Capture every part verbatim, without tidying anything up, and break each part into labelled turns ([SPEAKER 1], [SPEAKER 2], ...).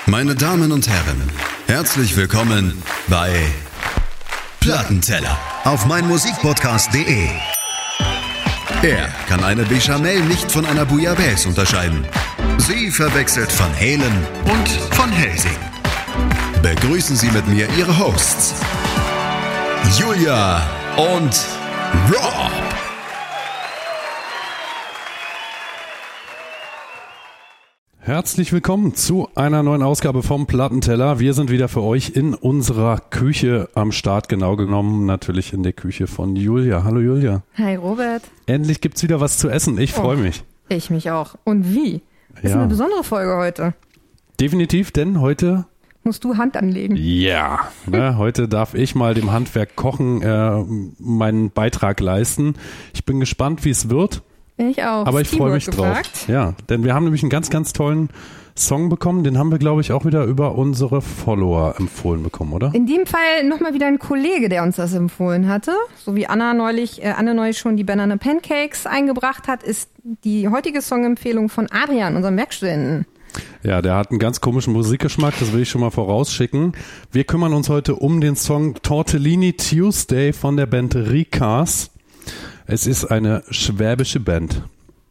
[SPEAKER 1] Meine Damen und Herren, herzlich willkommen bei Plattenteller auf meinmusikpodcast punkt de. Er kann eine Bechamel nicht von einer Bouillabaisse unterscheiden. Sie verwechselt Van Halen und Van Helsing. Begrüßen Sie mit mir Ihre Hosts, Julia und Rob.
[SPEAKER 2] Herzlich willkommen zu einer neuen Ausgabe vom Plattenteller. Wir sind wieder für euch in unserer Küche am Start, genau genommen natürlich in der Küche von Julia. Hallo Julia.
[SPEAKER 3] Hi Robert.
[SPEAKER 2] Endlich gibt's wieder was zu essen. Ich freue
[SPEAKER 3] oh,
[SPEAKER 2] mich.
[SPEAKER 3] Ich mich auch. Und wie? Das
[SPEAKER 2] ja.
[SPEAKER 3] ist eine besondere Folge heute.
[SPEAKER 2] Definitiv, denn heute
[SPEAKER 3] musst du Hand anlegen.
[SPEAKER 2] Ja, ne, heute darf ich mal dem Handwerk Kochen äh, meinen Beitrag leisten. Ich bin gespannt, wie es wird.
[SPEAKER 3] Ich auch.
[SPEAKER 2] Aber ich freue mich drauf. Ja, denn wir haben nämlich einen ganz, ganz tollen Song bekommen. Den haben wir, glaube ich, auch wieder über unsere Follower empfohlen bekommen, oder?
[SPEAKER 3] In dem Fall nochmal wieder ein Kollege, der uns das empfohlen hatte. So wie Anna neulich, äh, Anne neulich schon die Banana Pancakes eingebracht hat, ist die heutige Songempfehlung von Adrian, unserem Werkstudenten.
[SPEAKER 2] Ja, der hat einen ganz komischen Musikgeschmack, das will ich schon mal vorausschicken. Wir kümmern uns heute um den Song Tortellini Tuesday von der Band Rikas. Es ist eine schwäbische Band.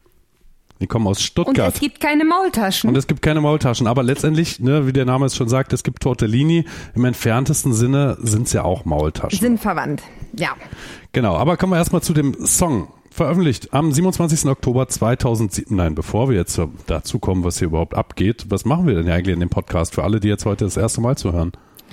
[SPEAKER 2] Die kommen aus Stuttgart.
[SPEAKER 3] Und es gibt keine Maultaschen.
[SPEAKER 2] Und es gibt keine Maultaschen. Aber letztendlich, ne, wie der Name es schon sagt, es gibt Tortellini. Im entferntesten Sinne sind es ja auch Maultaschen.
[SPEAKER 3] Sind verwandt, ja.
[SPEAKER 2] Genau, aber kommen wir erstmal zu dem Song. Veröffentlicht am siebenundzwanzigsten Oktober zweitausendsieben. Nein, bevor wir jetzt dazu kommen, was hier überhaupt abgeht, was machen wir denn eigentlich in dem Podcast für alle, die jetzt heute das erste Mal zuhören?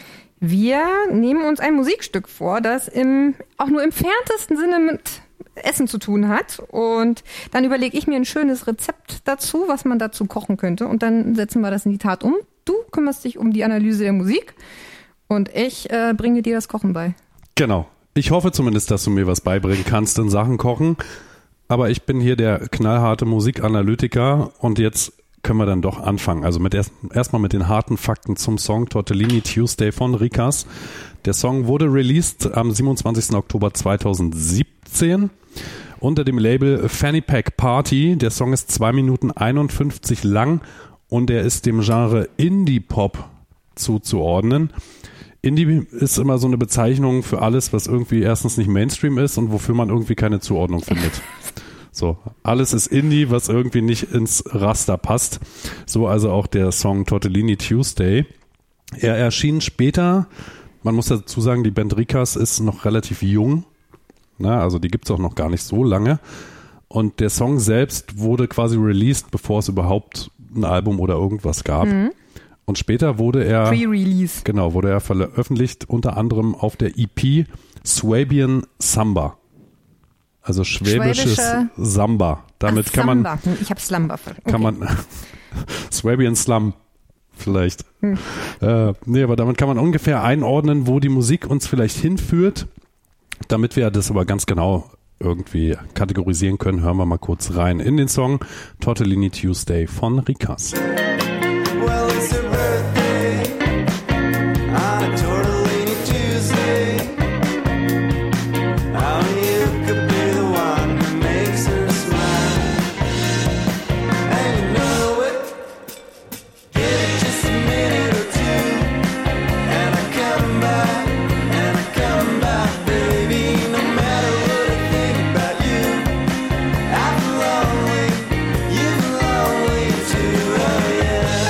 [SPEAKER 3] Wir nehmen uns ein Musikstück vor, das im, auch nur im entferntesten Sinne mit Essen zu tun hat, und dann überlege ich mir ein schönes Rezept dazu, was man dazu kochen könnte, und dann setzen wir das in die Tat um. Du kümmerst dich um die Analyse der Musik und ich äh, bringe dir das Kochen bei. Genau.
[SPEAKER 2] Ich hoffe zumindest, dass du mir was beibringen kannst in Sachen Kochen, aber ich bin hier der knallharte Musikanalytiker und jetzt können wir dann doch anfangen. Also mit erst, erstmal mit den harten Fakten zum Song Tortellini Tuesday von Rikas. Der Song wurde released am siebenundzwanzigsten Oktober zweitausendsiebzehn unter dem Label Fanny Pack Party. Der Song ist zwei Minuten einundfünfzig lang und er ist dem Genre Indie-Pop zuzuordnen. Indie ist immer so eine Bezeichnung für alles, was irgendwie erstens nicht Mainstream ist und wofür man irgendwie keine Zuordnung findet. So, alles ist Indie, was irgendwie nicht ins Raster passt. So also auch der Song Tortellini Tuesday. Er erschien später, man muss dazu sagen, die Band Rikas ist noch relativ jung. Na, also die gibt's auch noch gar nicht so lange. Und der Song selbst wurde quasi released, bevor es überhaupt ein Album oder irgendwas gab. Mhm. Und später wurde er
[SPEAKER 3] Pre-Release.
[SPEAKER 2] Genau, wurde er veröffentlicht unter anderem auf der E P Swabian Samba. Also schwäbisches Schwäbische Samba. Damit
[SPEAKER 3] Ach,
[SPEAKER 2] kann man
[SPEAKER 3] Samba. Ich habe Slumber. Okay.
[SPEAKER 2] Kann man Swabian Slum vielleicht. Hm. Äh, nee, aber damit kann man ungefähr einordnen, wo die Musik uns vielleicht hinführt. Damit wir das aber ganz genau irgendwie kategorisieren können, hören wir mal kurz rein in den Song Tortellini Tuesday von Rikas.
[SPEAKER 4] Well, it's a birthday on a Tortellini Tuesday. How you could be the one who makes her smile. And you know it. Give it just a minute or two. And I come back, and I come back, baby. No matter what I think about you, I feel lonely, you feel lonely too. Oh yeah.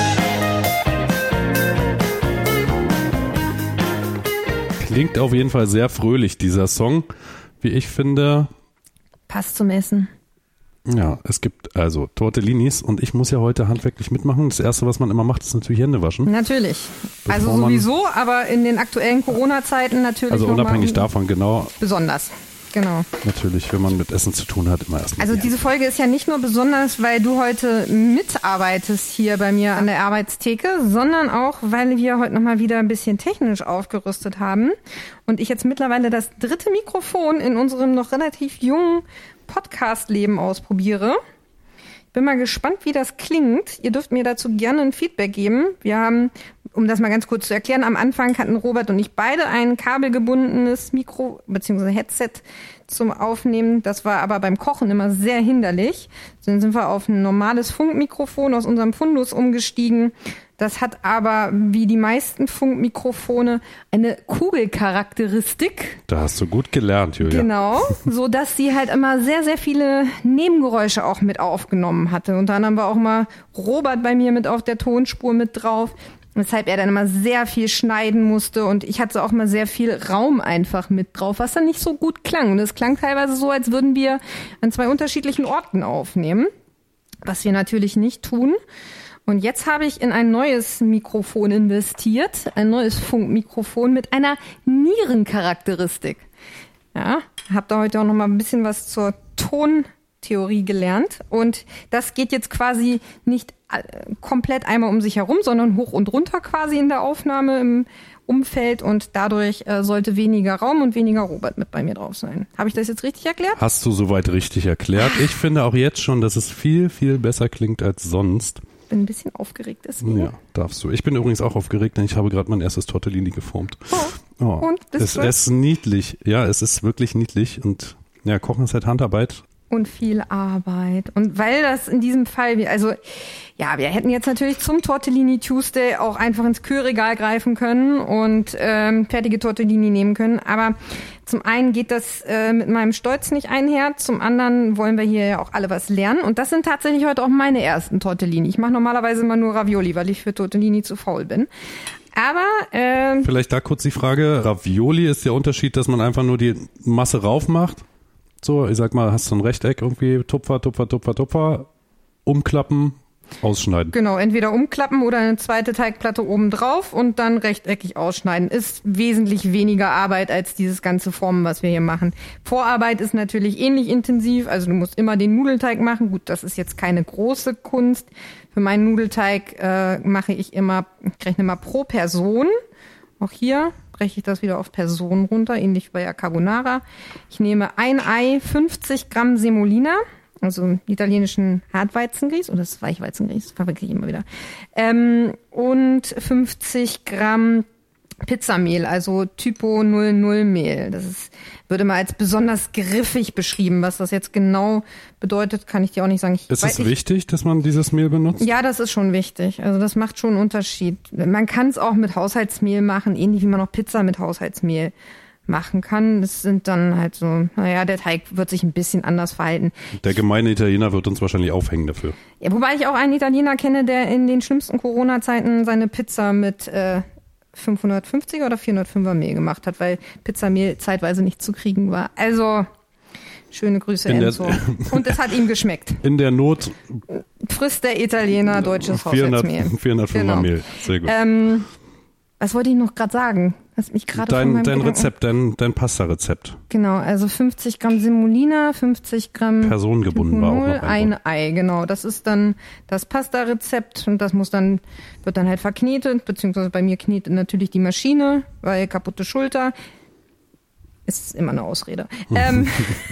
[SPEAKER 2] Klingt auf jeden Fall sehr fröhlich, dieser Song, wie ich finde.
[SPEAKER 3] Passt zum Essen.
[SPEAKER 2] Ja, es gibt also Tortellinis und ich muss ja heute handwerklich mitmachen. Das Erste, was man immer macht, ist natürlich Hände waschen.
[SPEAKER 3] Natürlich.
[SPEAKER 2] Bevor
[SPEAKER 3] Also sowieso, aber in den aktuellen Corona-Zeiten natürlich
[SPEAKER 2] Also unabhängig
[SPEAKER 3] noch mal
[SPEAKER 2] davon, genau.
[SPEAKER 3] besonders. Genau.
[SPEAKER 2] Natürlich, wenn man mit Essen zu tun hat, immer erstmal.
[SPEAKER 3] Also diese Folge ist ja nicht nur besonders, weil du heute mitarbeitest hier bei mir an der Arbeitstheke, sondern auch, weil wir heute nochmal wieder ein bisschen technisch aufgerüstet haben und ich jetzt mittlerweile das dritte Mikrofon in unserem noch relativ jungen Podcast-Leben ausprobiere. Ich bin mal gespannt, wie das klingt. Ihr dürft mir dazu gerne ein Feedback geben. Wir haben, um das mal ganz kurz zu erklären, am Anfang hatten Robert und ich beide ein kabelgebundenes Mikro bzw. Headset, zum Aufnehmen. Das war aber beim Kochen immer sehr hinderlich. Dann sind wir auf ein normales Funkmikrofon aus unserem Fundus umgestiegen. Das hat aber, wie die meisten Funkmikrofone, eine Kugelcharakteristik.
[SPEAKER 2] Da hast du gut gelernt, Julia.
[SPEAKER 3] Genau, so dass sie halt immer sehr, sehr viele Nebengeräusche auch mit aufgenommen hatte. Und dann haben wir auch mal Robert bei mir mit auf der Tonspur mit drauf, weshalb er dann immer sehr viel schneiden musste. Und ich hatte auch mal sehr viel Raum einfach mit drauf, was dann nicht so gut klang. Und es klang teilweise so, als würden wir an zwei unterschiedlichen Orten aufnehmen, was wir natürlich nicht tun. Und jetzt habe ich in ein neues Mikrofon investiert, ein neues Funkmikrofon mit einer Nierencharakteristik. Ja, habe da heute auch noch mal ein bisschen was zur Tontheorie gelernt. Und das geht jetzt quasi nicht komplett einmal um sich herum, sondern hoch und runter quasi in der Aufnahme im Umfeld. Und dadurch äh, sollte weniger Raum und weniger Robert mit bei mir drauf sein. Habe ich das jetzt richtig erklärt?
[SPEAKER 2] Hast du soweit richtig erklärt. Ich finde auch jetzt schon, dass es viel, viel besser klingt als sonst.
[SPEAKER 3] Bin ein bisschen aufgeregt deswegen.
[SPEAKER 2] Ja, darfst du. Ich bin übrigens auch aufgeregt, denn ich habe gerade mein erstes Tortellini geformt.
[SPEAKER 3] Oh.
[SPEAKER 2] Oh.
[SPEAKER 3] Und bist
[SPEAKER 2] es,
[SPEAKER 3] du?
[SPEAKER 2] es ist niedlich. Ja, es ist wirklich niedlich. Und ja, Kochen ist halt Handarbeit.
[SPEAKER 3] Und viel Arbeit. Und weil das in diesem Fall, also ja, wir hätten jetzt natürlich zum Tortellini Tuesday auch einfach ins Kühlregal greifen können und ähm, fertige Tortellini nehmen können. Aber zum einen geht das äh, mit meinem Stolz nicht einher, zum anderen wollen wir hier ja auch alle was lernen. Und das sind tatsächlich heute auch meine ersten Tortellini. Ich mache normalerweise immer nur Ravioli, weil ich für Tortellini zu faul bin. Aber ähm,
[SPEAKER 2] Vielleicht da kurz die Frage, Ravioli ist der Unterschied, dass man einfach nur die Masse rauf macht. So, ich sag mal, hast du ein Rechteck irgendwie, Tupfer, Tupfer, Tupfer, Tupfer, umklappen, ausschneiden.
[SPEAKER 3] Genau, entweder umklappen oder eine zweite Teigplatte oben drauf und dann rechteckig ausschneiden. Ist wesentlich weniger Arbeit als dieses ganze Formen, was wir hier machen. Vorarbeit ist natürlich ähnlich intensiv, also du musst immer den Nudelteig machen. Gut, das ist jetzt keine große Kunst. Für meinen Nudelteig äh, mache ich immer, ich rechne mal pro Person. Auch hier breche ich das wieder auf Person runter, ähnlich wie bei der Carbonara. Ich nehme ein Ei, fünfzig Gramm Semolina, also italienischen Hartweizengrieß, oder das Weichweizengrieß, das verwechsel ich immer wieder, ähm, und fünfzig Gramm Pizzamehl, also Typo null null Mehl. Das ist, würde mal als besonders griffig beschrieben. Was das jetzt genau bedeutet, kann ich dir auch nicht sagen. Ich
[SPEAKER 2] Ist
[SPEAKER 3] weiß,
[SPEAKER 2] es wichtig, dass man dieses Mehl benutzt?
[SPEAKER 3] Ja, das ist schon wichtig. Also das macht schon einen Unterschied. Man kann es auch mit Haushaltsmehl machen, ähnlich wie man auch Pizza mit Haushaltsmehl machen kann. Das sind dann halt so, naja, der Teig wird sich ein bisschen anders verhalten.
[SPEAKER 2] Der gemeine Italiener wird uns wahrscheinlich aufhängen dafür.
[SPEAKER 3] Ja, wobei ich auch einen Italiener kenne, der in den schlimmsten Corona-Zeiten seine Pizza mit äh, fünfhundertfünfziger oder vierhundertfünfer Mehl gemacht hat, weil Pizzamehl zeitweise nicht zu kriegen war. Also schöne Grüße,
[SPEAKER 2] In der-
[SPEAKER 3] Enzo. Und es hat ihm geschmeckt.
[SPEAKER 2] In der Not
[SPEAKER 3] Frisst der Italiener deutsches
[SPEAKER 2] vierhundert,
[SPEAKER 3] Haushaltsmehl.
[SPEAKER 2] vierhundertfünfer
[SPEAKER 3] Genau.
[SPEAKER 2] Mehl. Sehr gut.
[SPEAKER 3] Ähm, was wollte ich noch gerade sagen? Hast mich gerade von
[SPEAKER 2] Dein,
[SPEAKER 3] meinem
[SPEAKER 2] dein
[SPEAKER 3] Gedanken-
[SPEAKER 2] Rezept, dein, dein Pasta-Rezept.
[SPEAKER 3] Genau, also fünfzig Gramm Semolina, fünfzig Gramm
[SPEAKER 2] Personengebunden war auch noch ein
[SPEAKER 3] ein Ei, genau. Das ist dann das Pasta-Rezept und das muss dann, wird dann halt verknetet, beziehungsweise bei mir knetet natürlich die Maschine, weil kaputte Schulter. Ist immer eine Ausrede. ähm,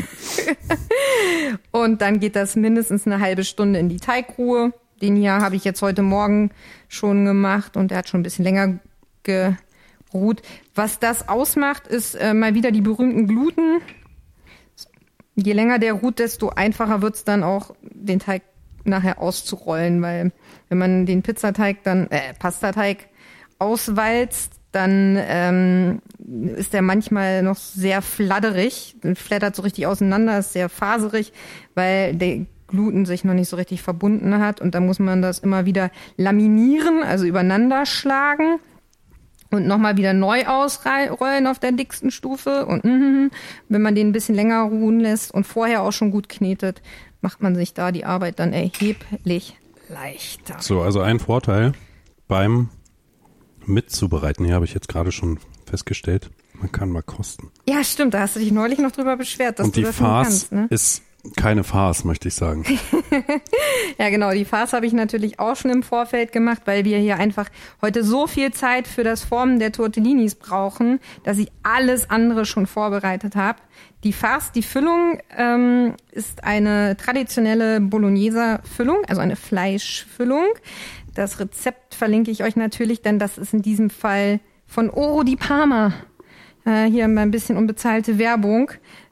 [SPEAKER 3] und dann geht das mindestens eine halbe Stunde in die Teigruhe. Den hier habe ich jetzt heute Morgen schon gemacht und der hat schon ein bisschen länger geruht. Was das ausmacht, ist äh, mal wieder die berühmten Gluten. Je länger der ruht, desto einfacher wird's dann auch, den Teig nachher auszurollen, weil wenn man den Pizzateig dann, äh, Pastateig auswalzt, dann ähm, ist der manchmal noch sehr fladderig, flattert so richtig auseinander, ist sehr faserig, weil der Gluten sich noch nicht so richtig verbunden hat und dann muss man das immer wieder laminieren, also übereinander schlagen und nochmal wieder neu ausrollen auf der dicksten Stufe und mm, wenn man den ein bisschen länger ruhen lässt und vorher auch schon gut knetet, macht man sich da die Arbeit dann erheblich leichter.
[SPEAKER 2] So, also ein Vorteil beim Mitzubereiten, hier habe ich jetzt gerade schon festgestellt, man kann mal kosten.
[SPEAKER 3] Ja, stimmt, da hast du dich neulich noch drüber beschwert, dass
[SPEAKER 2] Und
[SPEAKER 3] du
[SPEAKER 2] die
[SPEAKER 3] das nicht
[SPEAKER 2] Farce
[SPEAKER 3] kannst, ne?
[SPEAKER 2] ist keine Farce, möchte ich sagen.
[SPEAKER 3] Ja, genau, die Farce habe ich natürlich auch schon im Vorfeld gemacht, weil wir hier einfach heute so viel Zeit für das Formen der Tortellinis brauchen, dass ich alles andere schon vorbereitet habe. Die Farce, die Füllung, ähm, ist eine traditionelle Bologneser-Füllung, also eine Fleischfüllung. Das Rezept verlinke ich euch natürlich, denn das ist in diesem Fall von Oro di Parma. Äh, hier mal ein bisschen unbezahlte Werbung.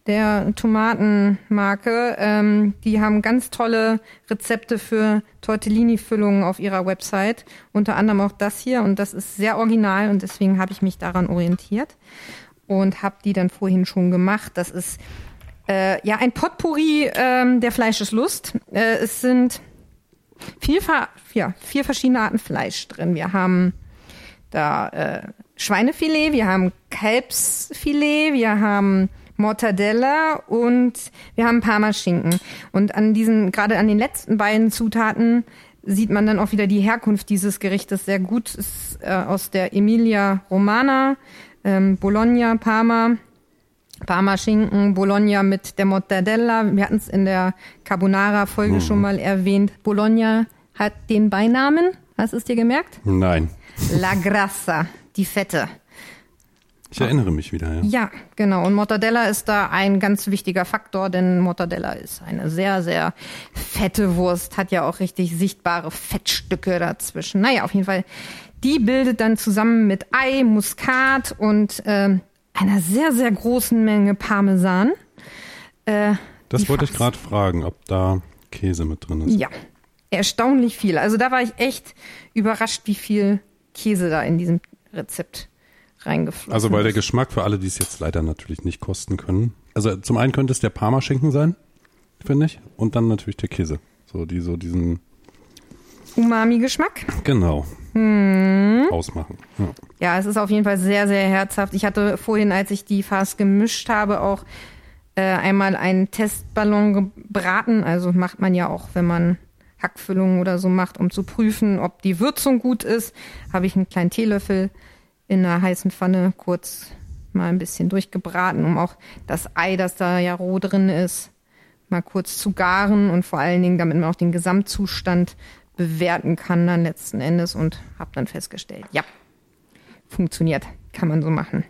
[SPEAKER 3] der Tomatenmarke. Ähm, die haben ganz tolle Rezepte für Tortellini-Füllungen auf ihrer Website. Unter anderem auch das hier. Und das ist sehr original und deswegen habe ich mich daran orientiert und habe die dann vorhin schon gemacht. Das ist äh, ja ein Potpourri ähm, der Fleischeslust. Äh, es sind vier, ja, vier verschiedene Arten Fleisch drin. Wir haben da äh, Schweinefilet, wir haben Kalbsfilet, wir haben Mortadella und wir haben Parmaschinken. Und an diesen, gerade an den letzten beiden Zutaten sieht man dann auch wieder die Herkunft dieses Gerichtes sehr gut. Es ist äh, aus der Emilia Romana, ähm, Bologna, Parma, Parmaschinken, Bologna mit der Mortadella. Wir hatten es in der Carbonara-Folge mhm. schon mal erwähnt. Bologna hat den Beinamen. Hast du es dir gemerkt?
[SPEAKER 2] Nein.
[SPEAKER 3] La Grassa, die Fette.
[SPEAKER 2] Ich erinnere mich wieder, ja.
[SPEAKER 3] Ja, genau. Und Mortadella ist da ein ganz wichtiger Faktor, denn Mortadella ist eine sehr, sehr fette Wurst, hat ja auch richtig sichtbare Fettstücke dazwischen. Naja, auf jeden Fall, die bildet dann zusammen mit Ei, Muskat und äh, einer sehr, sehr großen Menge Parmesan. Äh,
[SPEAKER 2] das wollte ich gerade fragen, ob da Käse mit drin ist.
[SPEAKER 3] Ja, erstaunlich viel. Also da war ich echt überrascht, wie viel Käse da in diesem Rezept reingeflossen.
[SPEAKER 2] Also weil der Geschmack für alle, die es jetzt leider natürlich nicht kosten können. Also zum einen könnte es der Parmaschinken sein, finde ich, und dann natürlich der Käse. So die so diesen
[SPEAKER 3] Umami-Geschmack.
[SPEAKER 2] Genau.
[SPEAKER 3] Hm.
[SPEAKER 2] Ausmachen. Ja.
[SPEAKER 3] ja, es ist auf jeden Fall sehr, sehr herzhaft. Ich hatte vorhin, als ich die Farce gemischt habe, auch äh, einmal einen Testballon gebraten. Also macht man ja auch, wenn man Hackfüllungen oder so macht, um zu prüfen, ob die Würzung gut ist. Habe ich einen kleinen Teelöffel in einer heißen Pfanne kurz mal ein bisschen durchgebraten, um auch das Ei, das da ja roh drin ist, mal kurz zu garen und vor allen Dingen, damit man auch den Gesamtzustand bewerten kann dann letzten Endes und habe dann festgestellt, ja, funktioniert, kann man so machen.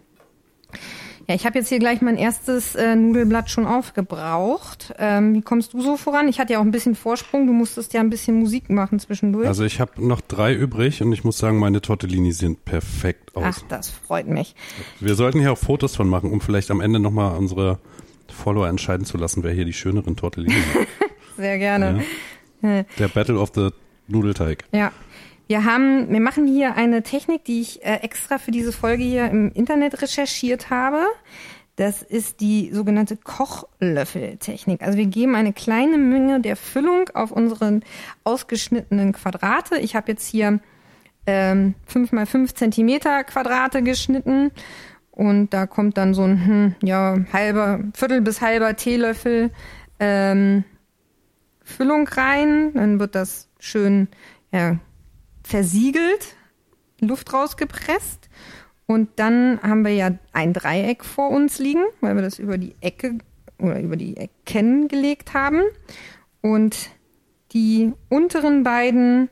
[SPEAKER 3] Ja, ich habe jetzt hier gleich mein erstes äh, Nudelblatt schon aufgebraucht. Ähm, wie kommst du so voran? Ich hatte ja auch ein bisschen Vorsprung. Du musstest ja ein bisschen Musik machen zwischendurch.
[SPEAKER 2] Also ich habe noch drei übrig und ich muss sagen, meine Tortellini sehen perfekt aus.
[SPEAKER 3] Ach, das freut mich.
[SPEAKER 2] Wir sollten hier auch Fotos von machen, um vielleicht am Ende nochmal unsere Follower entscheiden zu lassen, wer hier die schöneren Tortellini hat.
[SPEAKER 3] Sehr gerne.
[SPEAKER 2] Ja. Der Battle of the Nudelteig.
[SPEAKER 3] Ja. Wir haben, wir machen hier eine Technik, die ich äh, extra für diese Folge hier im Internet recherchiert habe. Das ist die sogenannte Kochlöffeltechnik. Also wir geben eine kleine Menge der Füllung auf unseren ausgeschnittenen Quadrate. Ich habe jetzt hier ähm, fünf mal fünf Zentimeter Quadrate geschnitten und da kommt dann so ein hm, ja halber Viertel bis halber Teelöffel ähm, Füllung rein. Dann wird das schön ja versiegelt, Luft rausgepresst und dann haben wir ja ein Dreieck vor uns liegen, weil wir das über die Ecke oder über die Ecken gelegt haben und die unteren beiden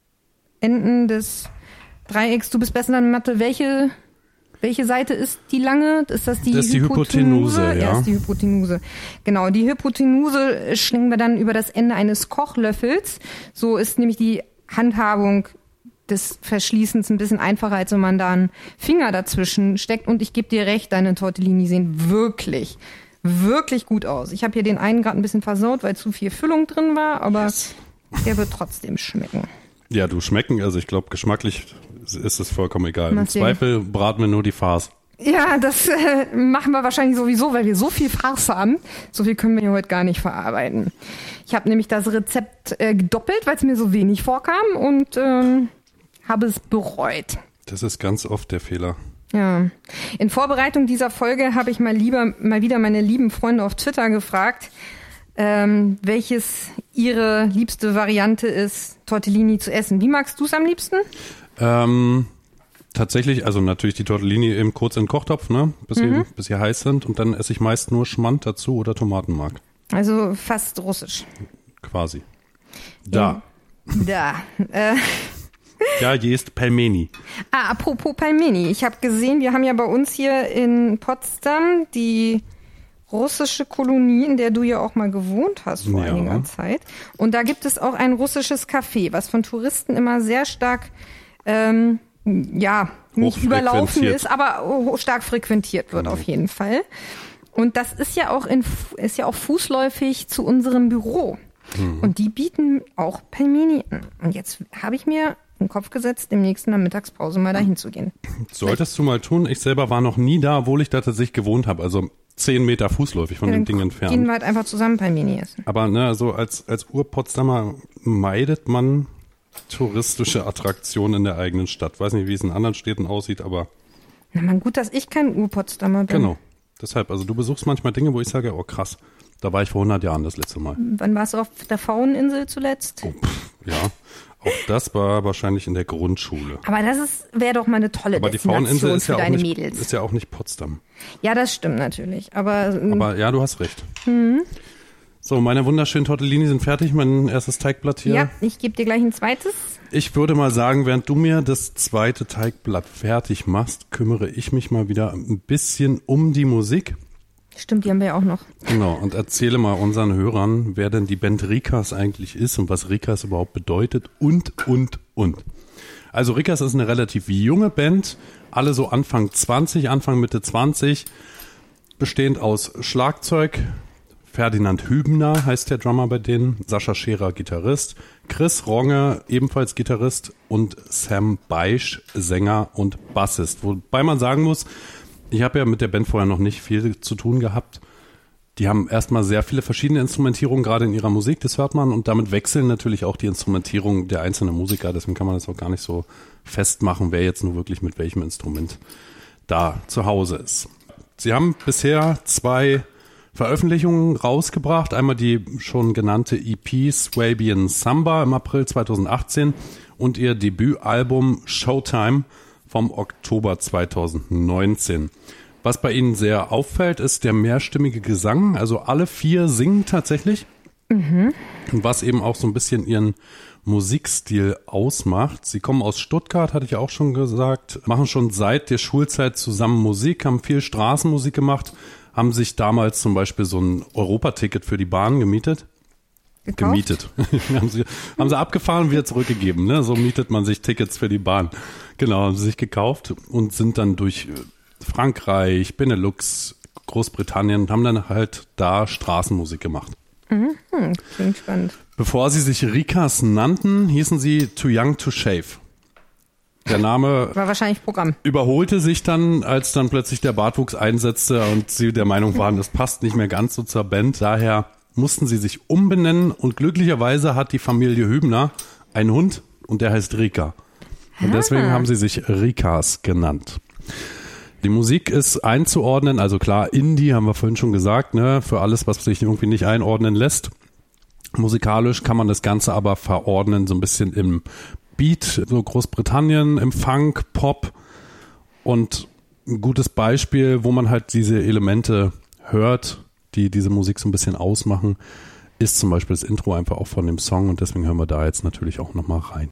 [SPEAKER 3] Enden des Dreiecks, du bist besser in Mathe, welche welche Seite ist die lange? Ist das die
[SPEAKER 2] das ist
[SPEAKER 3] Hypotenuse?
[SPEAKER 2] Die Hypotenuse, ja.
[SPEAKER 3] Ja, ist die Hypotenuse. Genau, die Hypotenuse schlingen wir dann über das Ende eines Kochlöffels. So ist nämlich die Handhabung des Verschließens ein bisschen einfacher, als wenn man da einen Finger dazwischen steckt. Und ich gebe dir recht, deine Tortellini sehen wirklich, wirklich gut aus. Ich habe hier den einen gerade ein bisschen versaut, weil zu viel Füllung drin war, aber yes. Der wird trotzdem schmecken.
[SPEAKER 2] Ja, du schmecken, also ich glaube, geschmacklich ist es vollkommen egal.
[SPEAKER 3] Mal
[SPEAKER 2] Im
[SPEAKER 3] sehen.
[SPEAKER 2] Zweifel braten wir nur die Farce.
[SPEAKER 3] Ja, das äh, machen wir wahrscheinlich sowieso, weil wir so viel Farce haben. So viel können wir hier heute gar nicht verarbeiten. Ich habe nämlich das Rezept äh, gedoppelt, weil es mir so wenig vorkam und ähm, habe es bereut.
[SPEAKER 2] Das ist ganz oft der Fehler.
[SPEAKER 3] Ja. In Vorbereitung dieser Folge habe ich mal lieber mal wieder meine lieben Freunde auf Twitter gefragt, ähm, welches ihre liebste Variante ist, Tortellini zu essen. Wie magst du es am liebsten?
[SPEAKER 2] Ähm, tatsächlich, also natürlich die Tortellini eben kurz in den Kochtopf, ne, bis,
[SPEAKER 3] Mhm.
[SPEAKER 2] sie, bis sie heiß sind und dann esse ich meist nur Schmand dazu oder Tomatenmark.
[SPEAKER 3] Also fast russisch.
[SPEAKER 2] Quasi. Da.
[SPEAKER 3] Da. Äh,
[SPEAKER 2] Ja, jest Pelmeni.
[SPEAKER 3] ah, apropos Pelmeni. Ich habe gesehen, wir haben ja bei uns hier in Potsdam die russische Kolonie, in der du ja auch mal gewohnt hast vor
[SPEAKER 2] Ja.
[SPEAKER 3] einiger Zeit. Und da gibt es auch ein russisches Café, was von Touristen immer sehr stark, ähm, ja, nicht überlaufen
[SPEAKER 2] Hochfrequentiert.
[SPEAKER 3] ist, aber ho- stark frequentiert wird
[SPEAKER 2] Genau.
[SPEAKER 3] auf jeden Fall. Und das ist ja auch in, ist ja auch fußläufig zu unserem Büro. Mhm. Und die bieten auch Pelmeni an. Und jetzt habe ich mir in den Kopf gesetzt, demnächst in der Mittagspause mal dahin zu gehen.
[SPEAKER 2] Solltest du mal tun. Ich selber war noch nie da, obwohl ich da tatsächlich gewohnt habe. Also zehn Meter fußläufig von
[SPEAKER 3] ja,
[SPEAKER 2] dem Ding entfernt.
[SPEAKER 3] Gehen wir halt einfach zusammen Pelmeni essen.
[SPEAKER 2] Aber ne, so als, als Ur-Potsdamer meidet man touristische Attraktionen in der eigenen Stadt. Weiß nicht, wie es in anderen Städten aussieht, aber...
[SPEAKER 3] Na man, gut, dass ich kein Ur-Potsdamer bin.
[SPEAKER 2] Genau. Deshalb, also du besuchst manchmal Dinge, wo ich sage, oh krass, da war ich vor hundert Jahren das letzte Mal.
[SPEAKER 3] Wann warst du auf der Fauninsel zuletzt?
[SPEAKER 2] Oh, pff, ja, auch das war wahrscheinlich in der Grundschule.
[SPEAKER 3] Aber das ist wäre doch mal eine tolle
[SPEAKER 2] Aber die
[SPEAKER 3] Destination
[SPEAKER 2] Fauninsel ist
[SPEAKER 3] für
[SPEAKER 2] ja, auch
[SPEAKER 3] deine
[SPEAKER 2] nicht,
[SPEAKER 3] Mädels.
[SPEAKER 2] ist ja auch nicht Potsdam.
[SPEAKER 3] Ja, das stimmt natürlich. Aber,
[SPEAKER 2] Aber ja, du hast recht.
[SPEAKER 3] Mhm.
[SPEAKER 2] So, meine wunderschönen Tortellini sind fertig. Mein erstes Teigblatt hier.
[SPEAKER 3] Ja, ich gebe dir gleich ein zweites.
[SPEAKER 2] Ich würde mal sagen, während du mir das zweite Teigblatt fertig machst, kümmere ich mich mal wieder ein bisschen um die Musik.
[SPEAKER 3] Stimmt, die haben wir ja auch noch.
[SPEAKER 2] Genau, und erzähle mal unseren Hörern, wer denn die Band Rikas eigentlich ist und was Rikas überhaupt bedeutet und, und, und. Also Rikas ist eine relativ junge Band, alle so Anfang zwanzig, Anfang Mitte zwanzig, bestehend aus Schlagzeug, Ferdinand Hübner heißt der Drummer bei denen, Sascha Scherer Gitarrist, Chris Ronge ebenfalls Gitarrist und Sam Beisch Sänger und Bassist. Wobei man sagen muss, ich habe ja mit der Band vorher noch nicht viel zu tun gehabt. Die haben erstmal sehr viele verschiedene Instrumentierungen, gerade in ihrer Musik, das hört man. Und damit wechseln natürlich auch die Instrumentierungen der einzelnen Musiker. Deswegen kann man das auch gar nicht so festmachen, wer jetzt nur wirklich mit welchem Instrument da zu Hause ist. Sie haben bisher zwei Veröffentlichungen rausgebracht. Einmal die schon genannte E P Swabian Samba im April zweitausendachtzehn und ihr Debütalbum Showtime vom Oktober zweitausendneunzehn. Was bei ihnen sehr auffällt, ist der mehrstimmige Gesang. Also alle vier singen tatsächlich. Mhm. Was eben auch so ein bisschen ihren Musikstil ausmacht. Sie kommen aus Stuttgart, hatte ich auch schon gesagt, machen schon seit der Schulzeit zusammen Musik, haben viel Straßenmusik gemacht, haben sich damals zum Beispiel so ein Europaticket für die Bahn gemietet.
[SPEAKER 3] Gekauft?
[SPEAKER 2] Gemietet. haben, sie, haben sie abgefahren und wieder zurückgegeben. Ne? So mietet man sich Tickets für die Bahn. Genau, haben sie sich gekauft und sind dann durch Frankreich, Benelux, Großbritannien, haben dann halt da Straßenmusik gemacht.
[SPEAKER 3] Mhm, klingt spannend.
[SPEAKER 2] Bevor sie sich Rikas nannten, hießen sie Too Young to Shave. Der Name
[SPEAKER 3] war wahrscheinlich Programm.
[SPEAKER 2] Überholte sich dann, als dann plötzlich der Bartwuchs einsetzte und sie der Meinung waren, das passt nicht mehr ganz so zur Band. Daher mussten sie sich umbenennen und glücklicherweise hat die Familie Hübner einen Hund und der heißt Rika. Und deswegen
[SPEAKER 3] Ah.
[SPEAKER 2] haben sie sich Rikas genannt. Die Musik ist einzuordnen, also klar, Indie haben wir vorhin schon gesagt, ne, für alles, was sich irgendwie nicht einordnen lässt. Musikalisch kann man das Ganze aber verordnen, so ein bisschen im Beat, so Großbritannien, im Funk, Pop und ein gutes Beispiel, wo man halt diese Elemente hört, die diese Musik so ein bisschen ausmachen, ist zum Beispiel das Intro einfach auch von dem Song und deswegen hören wir da jetzt natürlich auch nochmal rein.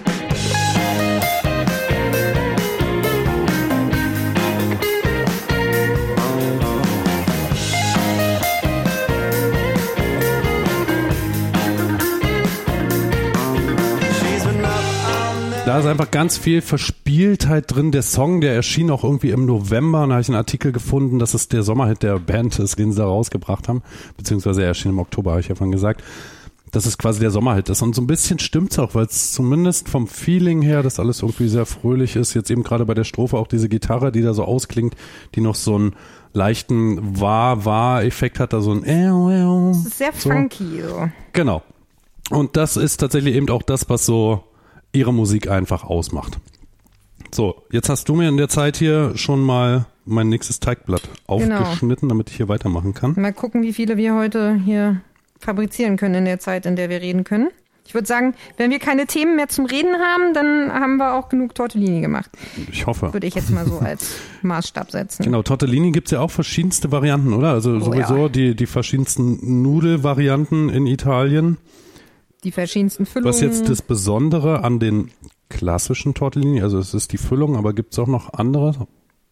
[SPEAKER 2] Da ist einfach ganz viel Verspieltheit drin. Der Song, der erschien auch irgendwie im November und da habe ich einen Artikel gefunden, dass es der Sommerhit der Band ist, den sie da rausgebracht haben. Beziehungsweise er erschien im Oktober, habe ich ja vorhin gesagt. Dass es quasi der Sommerhit ist. Und so ein bisschen stimmt's auch, weil es zumindest vom Feeling her, dass alles irgendwie sehr fröhlich ist. Jetzt eben gerade bei der Strophe auch diese Gitarre, die da so ausklingt, die noch so einen leichten Wah-Wah-Effekt hat, da so ein
[SPEAKER 3] Das ist sehr
[SPEAKER 2] so.
[SPEAKER 3] funky. So.
[SPEAKER 2] Genau. Und das ist tatsächlich eben auch das, was so ihre Musik einfach ausmacht. So, jetzt hast du mir in der Zeit hier schon mal mein nächstes Teigblatt aufgeschnitten, damit ich hier weitermachen kann.
[SPEAKER 3] Mal gucken, wie viele wir heute hier fabrizieren können in der Zeit, in der wir reden können. Ich würde sagen, wenn wir keine Themen mehr zum Reden haben, dann haben wir auch genug Tortellini gemacht.
[SPEAKER 2] Ich hoffe.
[SPEAKER 3] Würde ich jetzt mal so als Maßstab setzen.
[SPEAKER 2] Genau, Tortellini gibt's ja auch verschiedenste Varianten, oder? Also
[SPEAKER 3] Oh,
[SPEAKER 2] sowieso
[SPEAKER 3] ja.
[SPEAKER 2] die, die verschiedensten Nudelvarianten in Italien.
[SPEAKER 3] Die verschiedensten Füllungen.
[SPEAKER 2] Was jetzt das Besondere an den klassischen Tortellini, also es ist die Füllung, aber gibt's auch noch andere?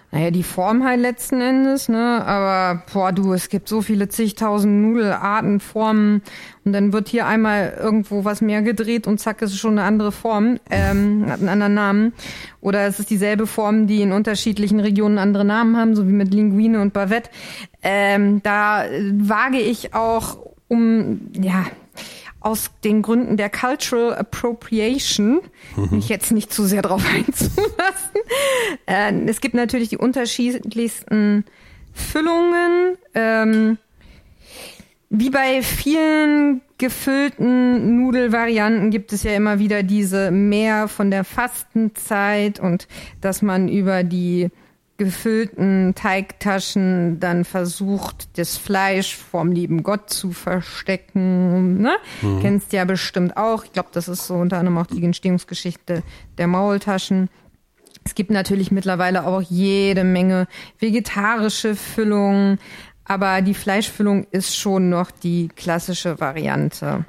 [SPEAKER 3] Naja, die Form halt letzten Endes, ne? Aber boah, du, es gibt so viele zigtausend Nudelarten, Formen und dann wird hier einmal irgendwo was mehr gedreht und zack, ist es schon eine andere Form, ähm, hat einen anderen Namen. Oder es ist dieselbe Form, die in unterschiedlichen Regionen andere Namen haben, so wie mit Linguine und Bavette. Ähm, da wage ich auch um, ja, aus den Gründen der Cultural Appropriation, mich jetzt nicht zu sehr drauf einzulassen. Äh, es gibt natürlich die unterschiedlichsten Füllungen. Ähm, wie bei vielen gefüllten Nudelvarianten gibt es ja immer wieder diese mehr von der Fastenzeit und dass man über die gefüllten Teigtaschen dann versucht, das Fleisch vom lieben Gott zu verstecken. Ne? Mhm. Kennst ja bestimmt auch. Ich glaube, das ist so unter anderem auch die Entstehungsgeschichte der Maultaschen. Es gibt natürlich mittlerweile auch jede Menge vegetarische Füllungen, aber die Fleischfüllung ist schon noch die klassische Variante.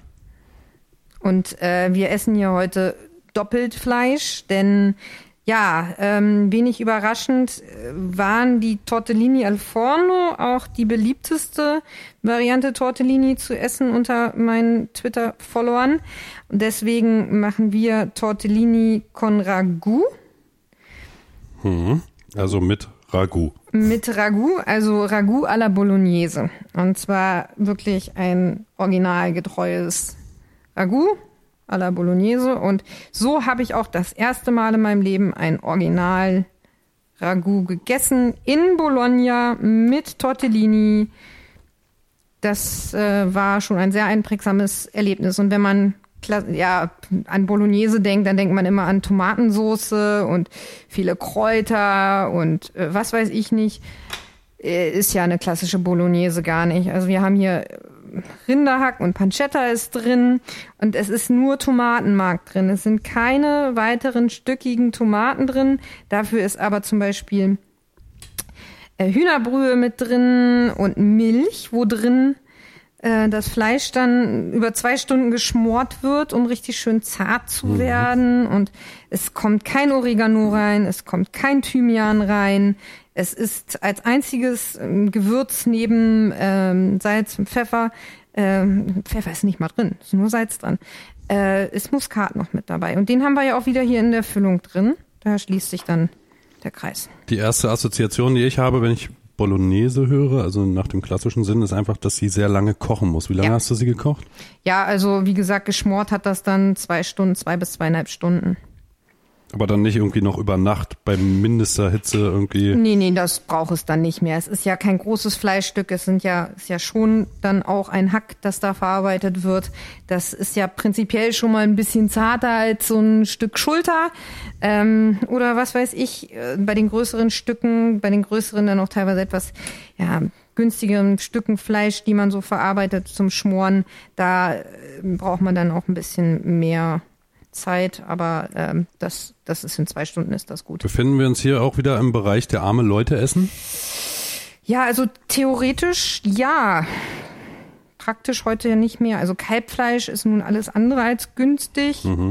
[SPEAKER 3] Und äh, wir essen hier heute doppelt Fleisch, denn ja, ähm, wenig überraschend äh, waren die Tortellini al Forno auch die beliebteste Variante, Tortellini zu essen unter meinen Twitter-Followern. Und deswegen machen wir Tortellini con Ragout.
[SPEAKER 2] Hm, also mit Ragout.
[SPEAKER 3] Mit Ragout, also Ragout à la Bolognese. Und zwar wirklich ein originalgetreues Ragout à la Bolognese. Und so habe ich auch das erste Mal in meinem Leben ein Original Ragout gegessen in Bologna mit Tortellini. Das äh, war schon ein sehr einprägsames Erlebnis. Und wenn man ja an Bolognese denkt, dann denkt man immer an Tomatensoße und viele Kräuter und äh, was weiß ich nicht. Äh, ist ja eine klassische Bolognese gar nicht. Also wir haben hier Rinderhack und Pancetta ist drin und es ist nur Tomatenmark drin. Es sind keine weiteren stückigen Tomaten drin. Dafür ist aber zum Beispiel äh, Hühnerbrühe mit drin und Milch, wo drin äh, das Fleisch dann über zwei Stunden geschmort wird, um richtig schön zart zu mhm. werden. Und es kommt kein Oregano rein, es kommt kein Thymian rein. Es ist als einziges ähm, Gewürz neben ähm, Salz und Pfeffer, ähm, Pfeffer ist nicht mal drin, ist nur Salz dran, äh, ist Muskat noch mit dabei. Und den haben wir ja auch wieder hier in der Füllung drin. Da schließt sich dann der Kreis.
[SPEAKER 2] Die erste Assoziation, die ich habe, wenn ich Bolognese höre, also nach dem klassischen Sinn, ist einfach, dass sie sehr lange kochen muss. Wie lange ja. hast du sie gekocht?
[SPEAKER 3] Ja, also wie gesagt, geschmort hat das dann zwei Stunden, zwei bis zweieinhalb Stunden.
[SPEAKER 2] Aber dann nicht irgendwie noch über Nacht bei mindester Hitze irgendwie?
[SPEAKER 3] Nee, nee, das braucht es dann nicht mehr. Es ist ja kein großes Fleischstück. Es sind ja, ist ja schon dann auch ein Hack, das da verarbeitet wird. Das ist ja prinzipiell schon mal ein bisschen zarter als so ein Stück Schulter. Ähm, oder was weiß ich, bei den größeren Stücken, bei den größeren dann auch teilweise etwas, ja, günstigeren Stücken Fleisch, die man so verarbeitet zum Schmoren. Da braucht man dann auch ein bisschen mehr Zeit, aber ähm, das, das ist in zwei Stunden ist das gut.
[SPEAKER 2] Befinden wir uns hier auch wieder im Bereich der arme Leute essen?
[SPEAKER 3] Ja, also theoretisch ja. Praktisch heute ja nicht mehr. Also Kalbfleisch ist nun alles andere als günstig. Mhm.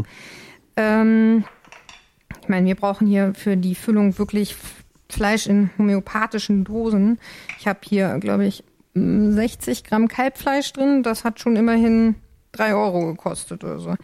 [SPEAKER 3] Ähm, ich meine, wir brauchen hier für die Füllung wirklich Fleisch in homöopathischen Dosen. Ich habe hier, glaube ich, sechzig Gramm Kalbfleisch drin. Das hat schon immerhin drei Euro gekostet oder so.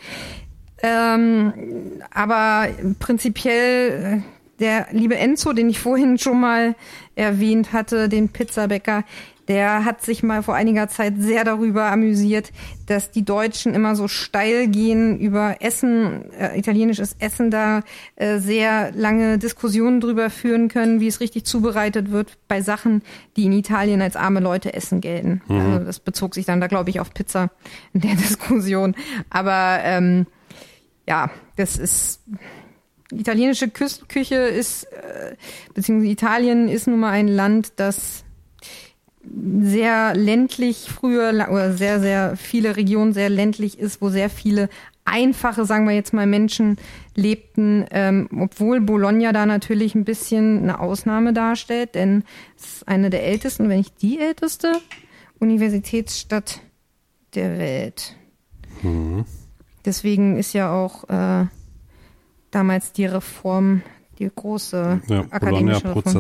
[SPEAKER 3] Ähm, aber prinzipiell der liebe Enzo, den ich vorhin schon mal erwähnt hatte, den Pizzabäcker, der hat sich mal vor einiger Zeit sehr darüber amüsiert, dass die Deutschen immer so steil gehen über Essen, äh, italienisches Essen, da äh, sehr lange Diskussionen drüber führen können, wie es richtig zubereitet wird bei Sachen, die in Italien als arme Leute essen gelten. Mhm. Also das bezog sich dann da, glaube ich, auf Pizza in der Diskussion. Aber ähm, ja, das ist, italienische Kü- Küche ist, äh, beziehungsweise Italien ist nun mal ein Land, das sehr ländlich früher, oder sehr, sehr viele Regionen sehr ländlich ist, wo sehr viele einfache, sagen wir jetzt mal, Menschen lebten, ähm, obwohl Bologna da natürlich ein bisschen eine Ausnahme darstellt, denn es ist eine der ältesten, wenn nicht die älteste Universitätsstadt der Welt. Mhm. Deswegen ist ja auch äh, damals die Reform, die große
[SPEAKER 2] ja,
[SPEAKER 3] akademische
[SPEAKER 2] Bologna-Prozess.
[SPEAKER 3] Reform.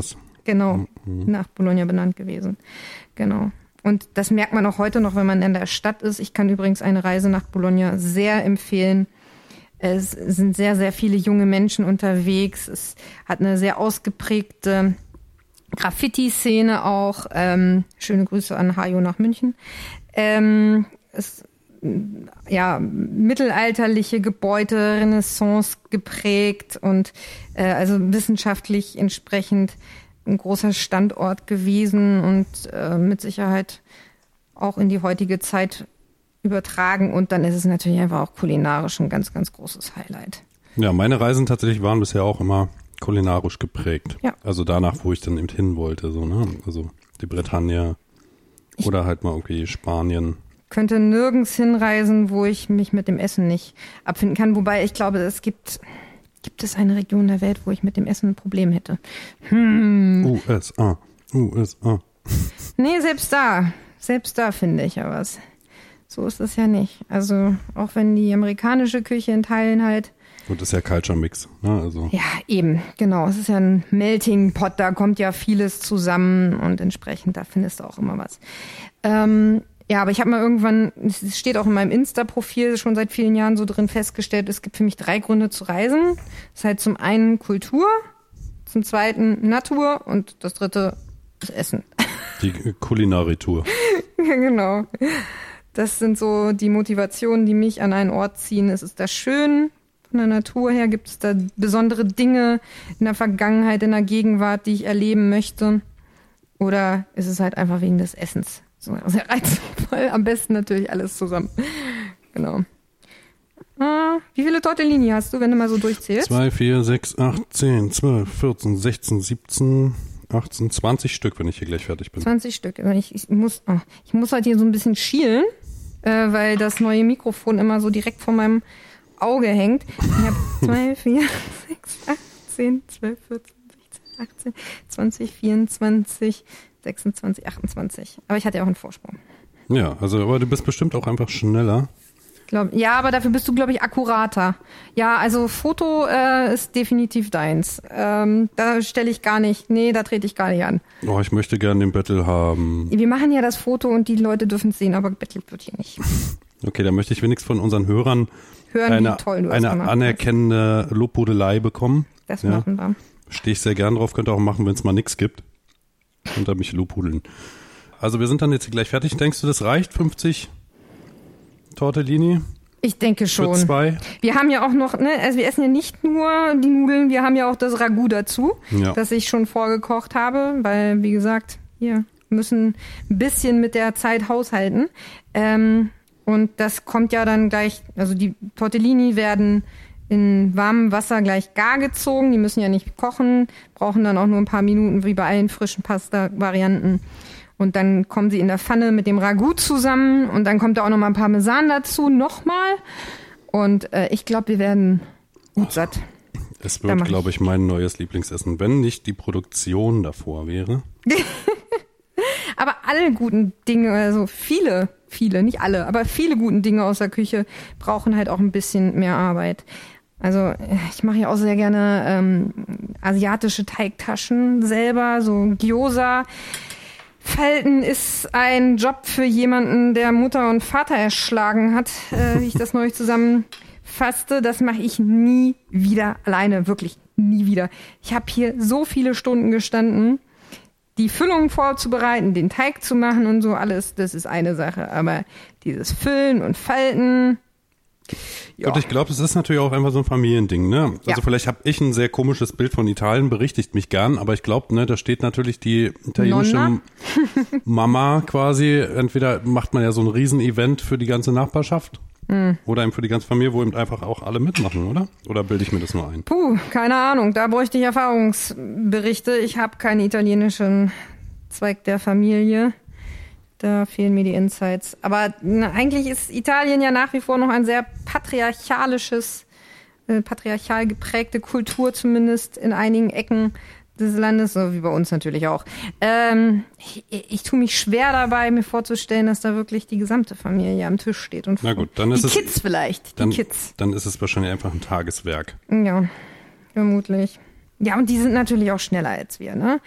[SPEAKER 3] genau, nach Bologna benannt gewesen. Genau. Und das merkt man auch heute noch, wenn man in der Stadt ist. Ich kann übrigens eine Reise nach Bologna sehr empfehlen. Es sind sehr, sehr viele junge Menschen unterwegs. Es hat eine sehr ausgeprägte Graffiti-Szene auch. Ähm, schöne Grüße an Hajo nach München. Ähm, es, ja, mittelalterliche Gebäude, Renaissance geprägt und äh, also wissenschaftlich entsprechend ein großer Standort gewesen und äh, mit Sicherheit auch in die heutige Zeit übertragen. Und dann ist es natürlich einfach auch kulinarisch ein ganz, ganz großes Highlight.
[SPEAKER 2] Ja, meine Reisen tatsächlich waren bisher auch immer kulinarisch geprägt.
[SPEAKER 3] Ja.
[SPEAKER 2] Also danach, wo ich dann eben hin wollte, so, ne? Also die Bretagne
[SPEAKER 3] Ich
[SPEAKER 2] oder halt mal irgendwie Spanien.
[SPEAKER 3] könnte nirgends hinreisen, wo ich mich mit dem Essen nicht abfinden kann. Wobei ich glaube, es gibt, gibt es eine Region der Welt, wo ich mit dem Essen ein Problem hätte. Hm.
[SPEAKER 2] U S A, U S A.
[SPEAKER 3] Nee, selbst da. Selbst da finde ich ja was. So ist es ja nicht. Also auch wenn die amerikanische Küche in Teilen halt,
[SPEAKER 2] Und das ist ja Culture Mix, ne? Also
[SPEAKER 3] ja eben, genau. Es ist ja ein Melting Pot, da kommt ja vieles zusammen und entsprechend, da findest du auch immer was. Ähm, Ja, aber ich habe mal irgendwann, es steht auch in meinem Insta-Profil schon seit vielen Jahren so drin festgestellt, es gibt für mich drei Gründe zu reisen. Das ist halt zum einen Kultur, zum zweiten Natur und das dritte ist Essen.
[SPEAKER 2] die Kulinaritour.
[SPEAKER 3] Ja, genau. Das sind so die Motivationen, die mich an einen Ort ziehen. Es ist da schön, von der Natur her gibt es da besondere Dinge in der Vergangenheit, in der Gegenwart, die ich erleben möchte. Oder ist es halt einfach wegen des Essens? So sehr reizvoll. Am besten natürlich alles zusammen. Genau. Ah, wie viele Tortellini hast du, wenn du mal so durchzählst?
[SPEAKER 2] zwei, vier, sechs, acht, zehn, zwölf, vierzehn, sechzehn, siebzehn, achtzehn, zwanzig Stück, wenn ich hier gleich fertig bin.
[SPEAKER 3] zwanzig Stück. Also ich, ich, muss, oh, ich muss halt hier so ein bisschen schielen, äh, weil das neue Mikrofon immer so direkt vor meinem Auge hängt. Ich habe zwei, vier, sechs, acht, zehn, zwölf, vierzehn, sechzehn, achtzehn, zwanzig, vierundzwanzig, sechsundzwanzig, achtundzwanzig. Aber ich hatte ja auch einen Vorsprung.
[SPEAKER 2] Ja, also aber du bist bestimmt auch einfach schneller.
[SPEAKER 3] Glaub, ja, aber dafür bist du, glaube ich, akkurater. Ja, also Foto äh, ist definitiv deins. Ähm, da stelle ich gar nicht, nee, da trete ich gar nicht an.
[SPEAKER 2] Oh, ich möchte gerne den Battle haben.
[SPEAKER 3] Wir machen ja das Foto und die Leute dürfen es sehen, aber bettelt wird hier nicht.
[SPEAKER 2] Okay, dann möchte ich wenigstens von unseren Hörern
[SPEAKER 3] Hören,
[SPEAKER 2] eine,
[SPEAKER 3] wie toll du das
[SPEAKER 2] eine
[SPEAKER 3] gemacht
[SPEAKER 2] anerkennende Lobhudelei bekommen.
[SPEAKER 3] Das
[SPEAKER 2] Ja.
[SPEAKER 3] machen wir.
[SPEAKER 2] Stehe ich sehr gern drauf, könnte auch machen, wenn es mal nichts gibt. Und dann mich lobhudeln. Also wir sind dann jetzt gleich fertig. Denkst du, das reicht? fünfzig Tortellini
[SPEAKER 3] Ich denke
[SPEAKER 2] für
[SPEAKER 3] schon.
[SPEAKER 2] zwei?
[SPEAKER 3] Wir haben ja auch noch, ne, also wir essen ja nicht nur die Nudeln, wir haben ja auch das Ragout dazu,
[SPEAKER 2] Ja.
[SPEAKER 3] das ich schon vorgekocht habe, weil, wie gesagt, wir müssen ein bisschen mit der Zeit haushalten. Ähm, und das kommt ja dann gleich, also die Tortellini werden in warmem Wasser gleich gar gezogen, die müssen ja nicht kochen, brauchen dann auch nur ein paar Minuten, wie bei allen frischen Pasta-Varianten. Und dann kommen sie in der Pfanne mit dem Ragout zusammen und dann kommt da auch noch mal ein Parmesan dazu, nochmal. Und äh, ich glaube, wir werden gut satt.
[SPEAKER 2] Es
[SPEAKER 3] Da
[SPEAKER 2] wird,
[SPEAKER 3] mach
[SPEAKER 2] glaube ich, mein neues Lieblingsessen, wenn nicht die Produktion davor wäre.
[SPEAKER 3] Aber alle guten Dinge, also viele, viele, nicht alle, aber viele guten Dinge aus der Küche brauchen halt auch ein bisschen mehr Arbeit. Also ich mache ja auch sehr gerne ähm, asiatische Teigtaschen selber, so Gyoza. Falten ist ein Job für jemanden, der Mutter und Vater erschlagen hat, äh, wie ich das neulich zusammenfasste. Das mache ich nie wieder alleine, wirklich nie wieder. Ich habe hier so viele Stunden gestanden, die Füllung vorzubereiten, den Teig zu machen und so alles, das ist eine Sache. Aber dieses Füllen und Falten, ja.
[SPEAKER 2] Und ich glaube, es ist natürlich auch einfach so ein Familiending, ne? Also
[SPEAKER 3] Ja.
[SPEAKER 2] vielleicht habe ich ein sehr komisches Bild von Italien, berichtigt mich gern, aber ich glaube, ne, da steht natürlich die italienische
[SPEAKER 3] Nonna?
[SPEAKER 2] Mama quasi, entweder macht man ja so ein Riesenevent für die ganze Nachbarschaft
[SPEAKER 3] Hm.
[SPEAKER 2] oder eben für die ganze Familie, wo eben einfach auch alle mitmachen, oder? Oder bilde ich mir das nur ein?
[SPEAKER 3] Puh, keine Ahnung, da bräuchte ich Erfahrungsberichte. Ich habe keinen italienischen Zweig der Familie. Da fehlen mir die Insights. Aber na, eigentlich ist Italien ja nach wie vor noch ein sehr patriarchalisches, äh, patriarchal geprägte Kultur, zumindest in einigen Ecken des Landes, so wie bei uns natürlich auch. Ähm, ich, ich tue mich schwer dabei, mir vorzustellen, dass da wirklich die gesamte Familie am Tisch steht. Und
[SPEAKER 2] Na gut, dann
[SPEAKER 3] die
[SPEAKER 2] ist es-
[SPEAKER 3] Kids vielleicht, die
[SPEAKER 2] Dann,
[SPEAKER 3] Kids.
[SPEAKER 2] dann ist es wahrscheinlich einfach ein Tageswerk.
[SPEAKER 3] Ja, vermutlich. Ja, und die sind natürlich auch schneller als wir, ne?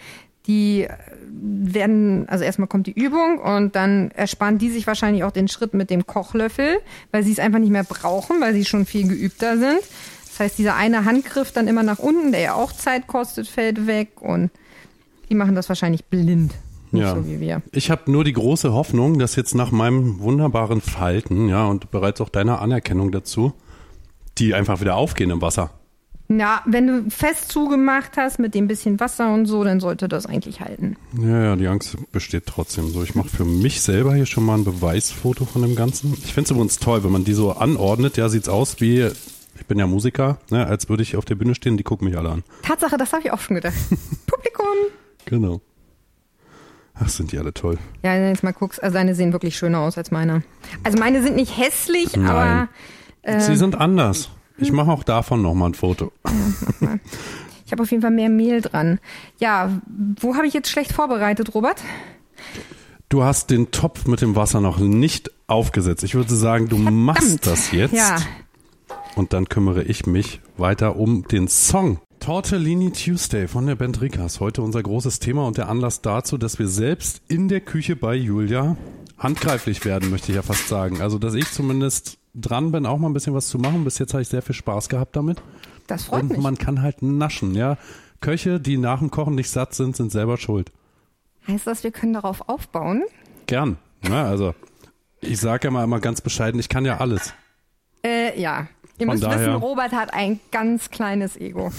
[SPEAKER 3] die werden, also erstmal kommt die Übung und dann ersparen die sich wahrscheinlich auch den Schritt mit dem Kochlöffel, weil sie es einfach nicht mehr brauchen, weil sie schon viel geübter sind. Das heißt, dieser eine Handgriff dann immer nach unten, der ja auch Zeit kostet, fällt weg und die machen das wahrscheinlich blind. Nicht
[SPEAKER 2] Ja.
[SPEAKER 3] so wie wir.
[SPEAKER 2] Ich habe nur die große Hoffnung, dass jetzt nach meinem wunderbaren Falten, ja, und bereits auch deiner Anerkennung dazu, die einfach wieder aufgehen im Wasser.
[SPEAKER 3] Ja, wenn du fest zugemacht hast mit dem bisschen Wasser und so, dann sollte das eigentlich halten.
[SPEAKER 2] Ja, ja, die Angst besteht trotzdem so. Ich mache für mich selber hier schon mal ein Beweisfoto von dem Ganzen. Ich finde es übrigens toll, wenn man die so anordnet. Ja, sieht's aus wie, ich bin ja Musiker, ne, als würde ich auf der Bühne stehen, die gucken mich alle an.
[SPEAKER 3] Tatsache, das habe ich auch schon gedacht. Publikum.
[SPEAKER 2] Genau. Ach, sind die alle toll.
[SPEAKER 3] Ja, wenn du jetzt mal guckst, also deine sehen wirklich schöner aus als meine. Also meine sind nicht hässlich,
[SPEAKER 2] Nein.
[SPEAKER 3] aber äh,
[SPEAKER 2] Sie sind anders. Ich mache auch davon nochmal ein Foto.
[SPEAKER 3] ich habe auf jeden Fall mehr Mehl dran. Ja, wo habe ich jetzt schlecht vorbereitet, Robert?
[SPEAKER 2] Du hast den Topf mit dem Wasser noch nicht aufgesetzt. Ich würde sagen, du machst das jetzt.
[SPEAKER 3] Ja.
[SPEAKER 2] Und dann kümmere ich mich weiter um den Song. Tortellini Tuesday von der Band Rikas. Heute unser großes Thema und der Anlass dazu, dass wir selbst in der Küche bei Julia handgreiflich werden, möchte ich ja fast sagen. Also, dass ich zumindest dran bin, auch mal ein bisschen was zu machen. Bis jetzt habe ich sehr viel Spaß gehabt damit.
[SPEAKER 3] Das freut
[SPEAKER 2] Und
[SPEAKER 3] mich.
[SPEAKER 2] man kann halt naschen, ja. Köche, die nach dem Kochen nicht satt sind, sind selber schuld.
[SPEAKER 3] Heißt das, wir können darauf aufbauen?
[SPEAKER 2] Gern. Ja, also, ich sage ja mal immer ganz bescheiden, ich kann ja alles.
[SPEAKER 3] Äh, ja. Ihr
[SPEAKER 2] Von
[SPEAKER 3] müsst
[SPEAKER 2] daher-
[SPEAKER 3] wissen, Robert hat ein ganz kleines Ego.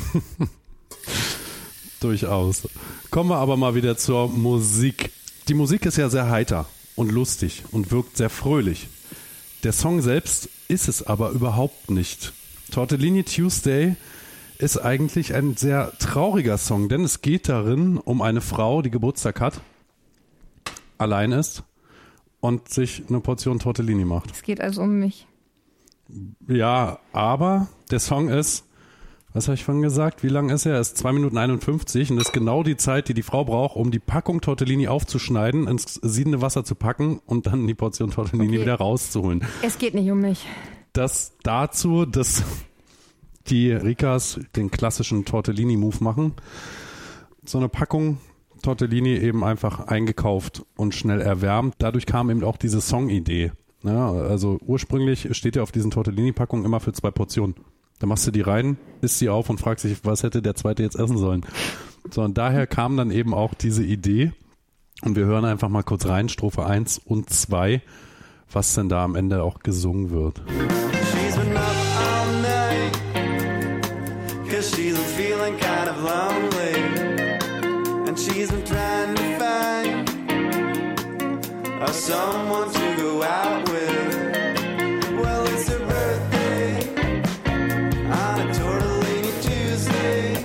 [SPEAKER 2] Durchaus. Kommen wir aber mal wieder zur Musik. Die Musik ist ja sehr heiter und lustig und wirkt sehr fröhlich. Der Song selbst ist es aber überhaupt nicht. Tortellini Tuesday ist eigentlich ein sehr trauriger Song, denn es geht darin um eine Frau, die Geburtstag hat, allein ist und sich eine Portion Tortellini macht.
[SPEAKER 3] Es geht also um mich.
[SPEAKER 2] Ja, aber der Song ist, was habe ich vorhin gesagt, wie lang ist er? Er ist zwei Minuten einundfünfzig und das ist genau die Zeit, die die Frau braucht, um die Packung Tortellini aufzuschneiden, ins siedende Wasser zu packen und dann die Portion Tortellini
[SPEAKER 3] Okay.
[SPEAKER 2] wieder rauszuholen.
[SPEAKER 3] Es geht nicht um mich.
[SPEAKER 2] Das dazu, dass die Rikas den klassischen Tortellini-Move machen. So eine Packung Tortellini eben einfach eingekauft und schnell erwärmt. Dadurch kam eben auch diese Song-Idee. Ja, also ursprünglich steht ja auf diesen Tortellini-Packungen immer für zwei Portionen. Da machst du die rein, isst sie auf und fragst dich, was hätte der zweite jetzt essen sollen. So, und daher kam dann eben auch diese Idee. Und wir hören einfach mal kurz rein, Strophe eins und zwei, was denn da am Ende auch gesungen wird.
[SPEAKER 4] She's been up all night, cause she's been feeling kind of lonely. And she's been trying to find uh, someone to go out with. Well, it's her birthday on a Tortellini Tuesday.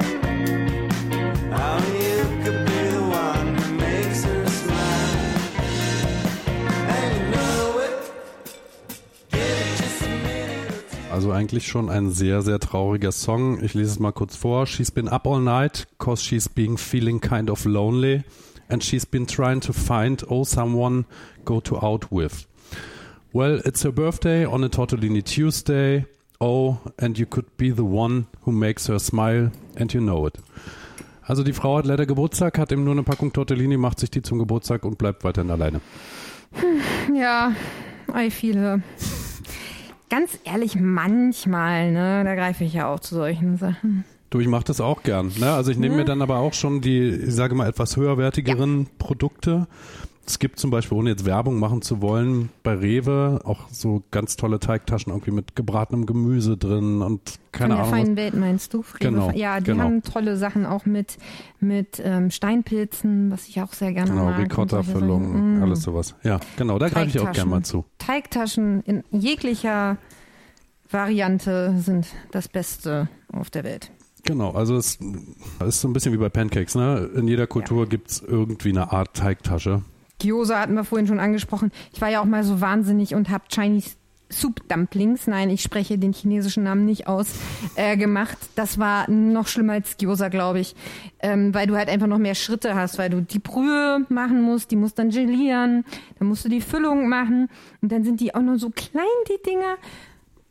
[SPEAKER 4] Only you could be the one who makes her smile. And you know it. Give it just a minute or two.
[SPEAKER 2] Also eigentlich schon ein sehr, sehr trauriger Song. Ich lese es mal kurz vor. She's been up all night, cause she's been feeling kind of lonely. And she's been trying to find, oh, someone go to out with. Well, it's her birthday on a Tortellini Tuesday. Oh, and you could be the one who makes her smile, and you know it. Also die Frau hat leider Geburtstag, hat eben nur eine Packung Tortellini, macht sich die zum Geburtstag und bleibt weiterhin alleine.
[SPEAKER 3] Ja, I feel her. Ganz ehrlich, manchmal, ne, da greife ich ja auch zu solchen Sachen.
[SPEAKER 2] Du, ich mache das auch gern. Ne? Also ich nehme mir dann aber auch schon die, ich sage mal, etwas höherwertigeren Produkte. Es gibt zum Beispiel, ohne jetzt Werbung machen zu wollen, bei Rewe auch so ganz tolle Teigtaschen irgendwie mit gebratenem Gemüse drin und keine
[SPEAKER 3] Von der
[SPEAKER 2] Ahnung.
[SPEAKER 3] feinen
[SPEAKER 2] was.
[SPEAKER 3] Welt meinst du, Friede?
[SPEAKER 2] Genau,
[SPEAKER 3] Ja, die
[SPEAKER 2] genau.
[SPEAKER 3] haben tolle Sachen auch mit, mit ähm, Steinpilzen, was ich auch sehr gerne
[SPEAKER 2] Genau,
[SPEAKER 3] mag. und solche
[SPEAKER 2] Ricotta-Füllung,
[SPEAKER 3] Sachen. Mm.
[SPEAKER 2] alles sowas. Ja, genau, da greife ich auch gerne mal zu.
[SPEAKER 3] Teigtaschen in jeglicher Variante sind das Beste auf der Welt.
[SPEAKER 2] Genau, also es ist so ein bisschen wie bei Pancakes. Ne? In jeder Kultur
[SPEAKER 3] Ja.
[SPEAKER 2] gibt's irgendwie eine Art Teigtasche.
[SPEAKER 3] Gyoza hatten wir vorhin schon angesprochen. Ich war ja auch mal so wahnsinnig und habe Chinese Soup Dumplings, nein, ich spreche den chinesischen Namen nicht aus, äh, gemacht. Das war noch schlimmer als Gyoza, glaube ich, ähm, weil du halt einfach noch mehr Schritte hast, weil du die Brühe machen musst, die musst dann gelieren, dann musst du die Füllung machen und dann sind die auch nur so klein, die Dinger.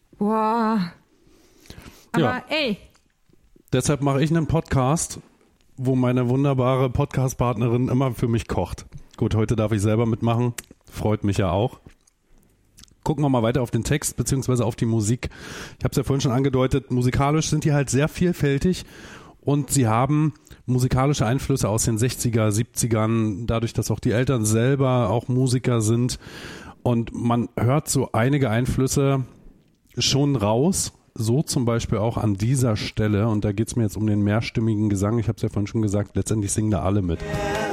[SPEAKER 3] Boah. Aber
[SPEAKER 2] Ja.
[SPEAKER 3] ey,
[SPEAKER 2] Deshalb mache ich einen Podcast wo meine wunderbare Podcast-Partnerin immer für mich kocht. Gut, heute darf ich selber mitmachen, freut mich ja auch. Gucken wir mal weiter auf den Text beziehungsweise auf die Musik. Ich habe es ja vorhin schon angedeutet, musikalisch sind die halt sehr vielfältig und sie haben musikalische Einflüsse aus den sechziger, siebzigern, dadurch, dass auch die Eltern selber auch Musiker sind und man hört so einige Einflüsse schon raus. So zum Beispiel auch an dieser Stelle, und da geht es mir jetzt um den mehrstimmigen Gesang, ich habe es ja vorhin schon gesagt, letztendlich singen da alle mit.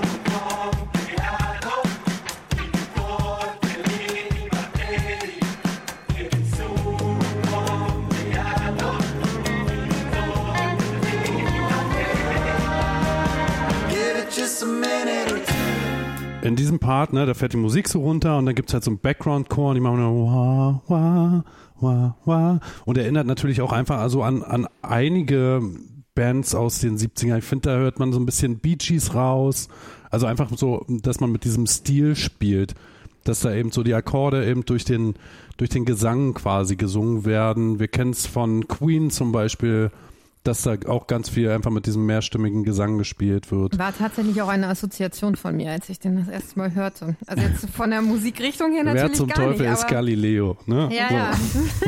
[SPEAKER 2] In diesem Part, ne, da fährt die Musik so runter und dann gibt's halt so einen Background-Chor und die machen nur wah, wah, wah, wah. Und erinnert natürlich auch einfach also an, an einige Bands aus den siebzigern. Ich finde, da hört man so ein bisschen Bee Gees raus. Also einfach so, dass man mit diesem Stil spielt. Dass da eben so die Akkorde eben durch den, durch den Gesang quasi gesungen werden. Wir kennen es von Queen zum Beispiel, dass da auch ganz viel einfach mit diesem mehrstimmigen Gesang gespielt wird.
[SPEAKER 3] War tatsächlich auch eine Assoziation von mir, als ich den das erste Mal hörte. Also jetzt von der Musikrichtung her natürlich
[SPEAKER 2] Wer zum
[SPEAKER 3] gar
[SPEAKER 2] Teufel
[SPEAKER 3] nicht,
[SPEAKER 2] ist Galileo, ne?
[SPEAKER 3] Ja,
[SPEAKER 2] so.
[SPEAKER 3] ja.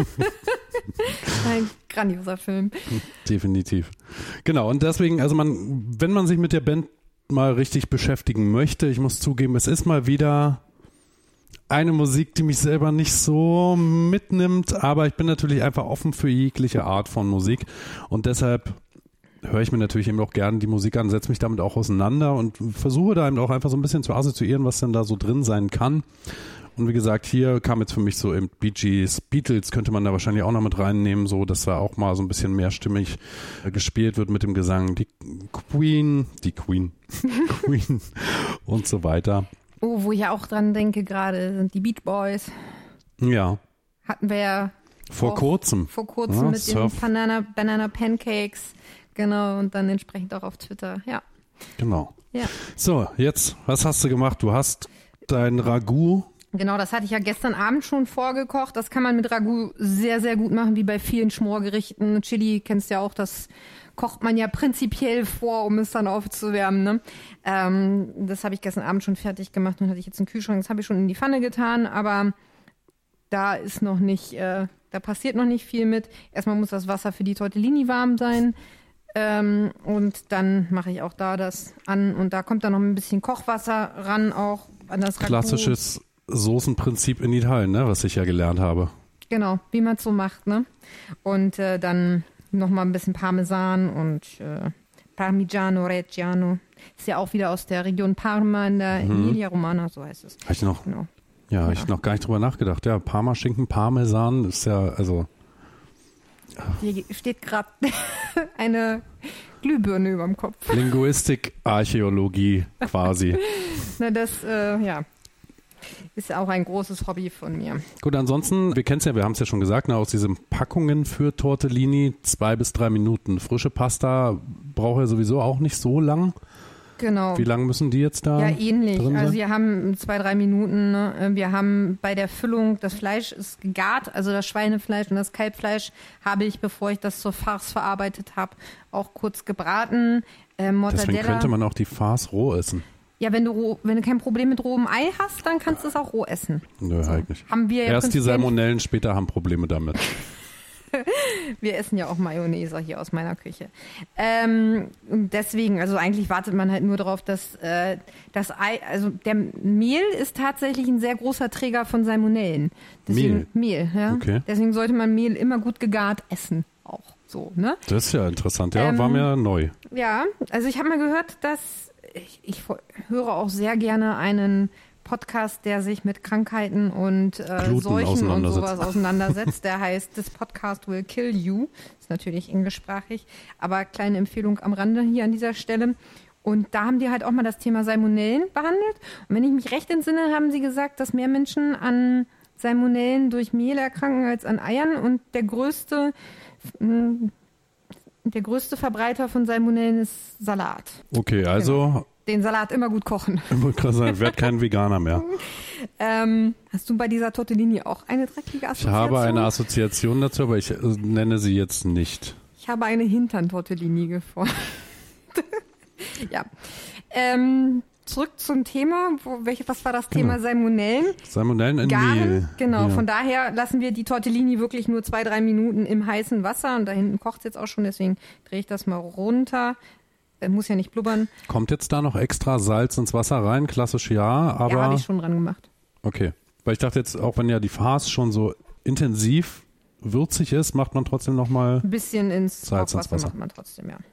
[SPEAKER 3] Ein grandioser Film.
[SPEAKER 2] Definitiv. Genau, und deswegen, also man, wenn man sich mit der Band mal richtig beschäftigen möchte, ich muss zugeben, es ist mal wieder eine Musik, die mich selber nicht so mitnimmt, aber ich bin natürlich einfach offen für jegliche Art von Musik und deshalb höre ich mir natürlich eben auch gerne die Musik an, setze mich damit auch auseinander und versuche da eben auch einfach so ein bisschen zu assoziieren, was denn da so drin sein kann. Und wie gesagt, hier kam jetzt für mich so eben Bee Gees, Beatles könnte man da wahrscheinlich auch noch mit reinnehmen, so dass da auch mal so ein bisschen mehrstimmig gespielt wird mit dem Gesang. Die Queen, die Queen, Queen und so weiter.
[SPEAKER 3] Oh, wo ich auch dran denke gerade, sind die Beach Boys.
[SPEAKER 2] Ja.
[SPEAKER 3] Hatten wir ja
[SPEAKER 2] vor
[SPEAKER 3] auch
[SPEAKER 2] kurzem.
[SPEAKER 3] Vor kurzem
[SPEAKER 2] ja,
[SPEAKER 3] mit
[SPEAKER 2] Surf.
[SPEAKER 3] den Banana, Banana Pancakes. Genau, und dann entsprechend auch auf Twitter. Ja.
[SPEAKER 2] Genau.
[SPEAKER 3] Ja.
[SPEAKER 2] So, jetzt, was hast du gemacht? Du hast dein Ragout.
[SPEAKER 3] Genau, das hatte ich ja gestern Abend schon vorgekocht. Das kann man mit Ragout sehr, sehr gut machen, wie bei vielen Schmorgerichten. Chili kennst du ja auch, das kocht man ja prinzipiell vor, um es dann aufzuwärmen. Ne? Ähm, das habe ich gestern Abend schon fertig gemacht und hatte ich jetzt einen Kühlschrank. Das habe ich schon in die Pfanne getan, aber da ist noch nicht, äh, da passiert noch nicht viel mit. Erstmal muss das Wasser für die Tortellini warm sein. Ähm, und dann mache ich auch da das an und da kommt dann noch ein bisschen Kochwasser ran, auch an das Ragout.
[SPEAKER 2] Klassisches Soßenprinzip in Italien, ne, was ich ja gelernt habe.
[SPEAKER 3] Genau, wie man es so macht, ne? Und äh, dann nochmal ein bisschen Parmesan und äh, Parmigiano Reggiano. Ist ja auch wieder aus der Region Parma in der
[SPEAKER 2] Mhm.
[SPEAKER 3] Emilia Romagna, so heißt es.
[SPEAKER 2] Habe ich noch,
[SPEAKER 3] Genau.
[SPEAKER 2] ja,
[SPEAKER 3] Ja.
[SPEAKER 2] hab ich noch gar nicht drüber nachgedacht. Ja, Parmaschinken, Parmesan ist ja, also
[SPEAKER 3] Hier steht gerade eine Glühbirne über dem Kopf.
[SPEAKER 2] Linguistik, Archäologie quasi.
[SPEAKER 3] Na, das, äh, ja, ist auch ein großes Hobby von mir.
[SPEAKER 2] Gut, ansonsten, wir kennen es ja, wir haben es ja schon gesagt, ne, aus diesen Packungen für Tortellini, zwei bis drei Minuten. Frische Pasta braucht ja sowieso auch nicht so lang.
[SPEAKER 3] Genau.
[SPEAKER 2] Wie lange müssen die jetzt da
[SPEAKER 3] Ja, ähnlich.
[SPEAKER 2] drin
[SPEAKER 3] Also
[SPEAKER 2] sein?
[SPEAKER 3] wir haben zwei, drei Minuten. Ne? Wir haben bei der Füllung, das Fleisch ist gegart, also das Schweinefleisch und das Kalbfleisch habe ich, bevor ich das zur Farce verarbeitet habe, auch kurz gebraten. Äh, Mortadella.
[SPEAKER 2] Deswegen könnte man auch die Farce roh essen.
[SPEAKER 3] Ja, wenn du roh, wenn du kein Problem mit rohem Ei hast, dann kannst du es auch roh essen.
[SPEAKER 2] Nö, halt nicht.
[SPEAKER 3] Haben wir ja
[SPEAKER 2] Erst die
[SPEAKER 3] prinzipiell-
[SPEAKER 2] Salmonellen, später haben Probleme damit.
[SPEAKER 3] Wir essen ja auch Mayonnaise hier aus meiner Küche. Ähm, und deswegen, also eigentlich wartet man halt nur darauf, dass äh, das Ei, also der Mehl ist tatsächlich ein sehr großer Träger von Salmonellen. Deswegen, Mehl, ja.
[SPEAKER 2] Okay.
[SPEAKER 3] Deswegen sollte man Mehl immer gut gegart essen, auch so, ne?
[SPEAKER 2] Das ist ja interessant. Ja,
[SPEAKER 3] Ähm,
[SPEAKER 2] war mir neu.
[SPEAKER 3] Ja, also ich habe mal gehört, dass ich, ich höre auch sehr gerne einen Podcast, der sich mit Krankheiten und äh,
[SPEAKER 2] Gluten
[SPEAKER 3] Seuchen und
[SPEAKER 2] auseinandersetzt.
[SPEAKER 3] sowas auseinandersetzt. Der heißt This Podcast Will Kill You. Ist natürlich englischsprachig, aber kleine Empfehlung am Rande hier an dieser Stelle. Und da haben die halt auch mal das Thema Salmonellen behandelt. Und wenn ich mich recht entsinne, haben sie gesagt, dass mehr Menschen an Salmonellen durch Mehl erkranken als an Eiern. Und der größte, mh, der größte Verbreiter von Salmonellen ist Salat.
[SPEAKER 2] Okay, also,
[SPEAKER 3] Den Salat immer gut kochen.
[SPEAKER 2] ich wollte gerade sagen, ich werde kein Veganer mehr.
[SPEAKER 3] Ähm, hast du bei dieser Tortellini auch eine dreckige
[SPEAKER 2] Ich
[SPEAKER 3] Assoziation?
[SPEAKER 2] habe eine Assoziation dazu, aber ich äh, nenne sie jetzt nicht.
[SPEAKER 3] Ich habe eine Hintern-Tortellini geformt. Ja. Ähm, zurück zum Thema. Wo, welche, was war das Thema?
[SPEAKER 2] Genau.
[SPEAKER 3] Salmonellen.
[SPEAKER 2] Salmonellen in
[SPEAKER 3] Garen.
[SPEAKER 2] Mehl.
[SPEAKER 3] Genau,
[SPEAKER 2] Ja.
[SPEAKER 3] von daher lassen wir die Tortellini wirklich nur zwei, drei Minuten im heißen Wasser. Und da hinten kocht es jetzt auch schon, deswegen drehe ich das mal runter. Äh, muss ja nicht blubbern.
[SPEAKER 2] Kommt jetzt da noch extra Salz ins Wasser rein? Klassisch ja, aber...
[SPEAKER 3] Ja, habe ich schon dran gemacht.
[SPEAKER 2] Okay. Weil ich dachte jetzt, auch wenn ja die Farce schon so intensiv würzig ist, macht man trotzdem nochmal...
[SPEAKER 3] Ein bisschen ins
[SPEAKER 2] Salz ins
[SPEAKER 3] Kochwasser
[SPEAKER 2] Wasser.
[SPEAKER 3] macht man trotzdem, ja.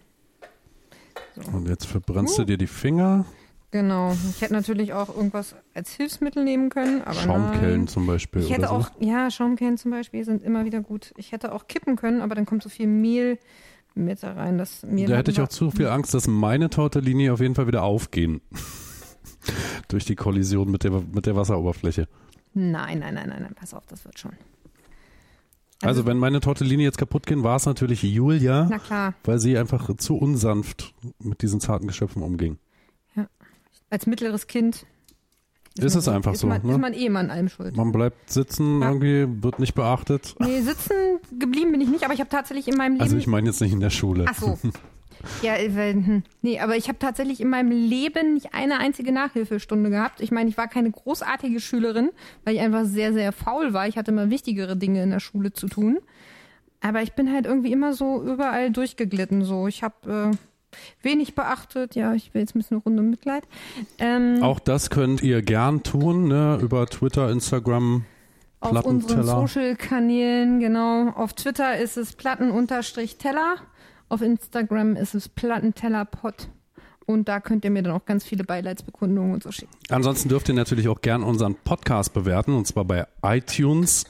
[SPEAKER 2] Und jetzt verbrennst du dir die Finger.
[SPEAKER 3] Genau. Ich hätte natürlich auch irgendwas als Hilfsmittel nehmen können, aber
[SPEAKER 2] Schaumkellen
[SPEAKER 3] nein.
[SPEAKER 2] zum Beispiel.
[SPEAKER 3] Ich hätte
[SPEAKER 2] oder so.
[SPEAKER 3] auch, ja, Schaumkellen zum Beispiel sind immer wieder gut. Ich hätte auch kippen können, aber dann kommt so viel Mehl mit da rein. Das Mehl
[SPEAKER 2] Da
[SPEAKER 3] hat
[SPEAKER 2] hätte ich
[SPEAKER 3] immer-
[SPEAKER 2] auch zu viel Angst, dass meine Tortellini auf jeden Fall wieder aufgehen. Durch die Kollision mit der, mit der Wasseroberfläche.
[SPEAKER 3] Nein, nein, nein, nein, nein, pass auf, das wird schon.
[SPEAKER 2] Also, wenn meine Tortellini jetzt kaputt gehen, war es natürlich Julia,
[SPEAKER 3] Na klar,
[SPEAKER 2] weil sie einfach zu unsanft mit diesen zarten Geschöpfen umging.
[SPEAKER 3] als mittleres Kind
[SPEAKER 2] Ist es
[SPEAKER 3] man,
[SPEAKER 2] einfach
[SPEAKER 3] ist
[SPEAKER 2] so,
[SPEAKER 3] Man,
[SPEAKER 2] ne?
[SPEAKER 3] Ist man eh mal an allem schuld.
[SPEAKER 2] Man bleibt sitzen,
[SPEAKER 3] Ja.
[SPEAKER 2] irgendwie wird nicht beachtet.
[SPEAKER 3] Nee, sitzen geblieben bin ich nicht, aber ich habe tatsächlich in meinem Leben...
[SPEAKER 2] Also ich meine jetzt nicht in der Schule.
[SPEAKER 3] Ach so. Ja, weil, hm, nee, aber ich habe tatsächlich in meinem Leben nicht eine einzige Nachhilfestunde gehabt. Ich meine, ich war keine großartige Schülerin, weil ich einfach sehr, sehr faul war. Ich hatte immer wichtigere Dinge in der Schule zu tun. Aber ich bin halt irgendwie immer so überall durchgeglitten. So, ich habe äh, wenig beachtet. Ja, ich will jetzt ein bisschen eine Runde Mitleid. Ähm,
[SPEAKER 2] Auch das könnt ihr gern tun, ne? Über Twitter, Instagram,
[SPEAKER 3] auf unseren
[SPEAKER 2] Plattenteller.
[SPEAKER 3] Social-Kanälen, genau. Auf Twitter ist es Platten-Teller. Auf Instagram ist es Plattentellerpod. Und da könnt ihr mir dann auch ganz viele Beileidsbekundungen und so schicken.
[SPEAKER 2] Ansonsten dürft ihr natürlich auch gern unseren Podcast bewerten, und zwar bei iTunes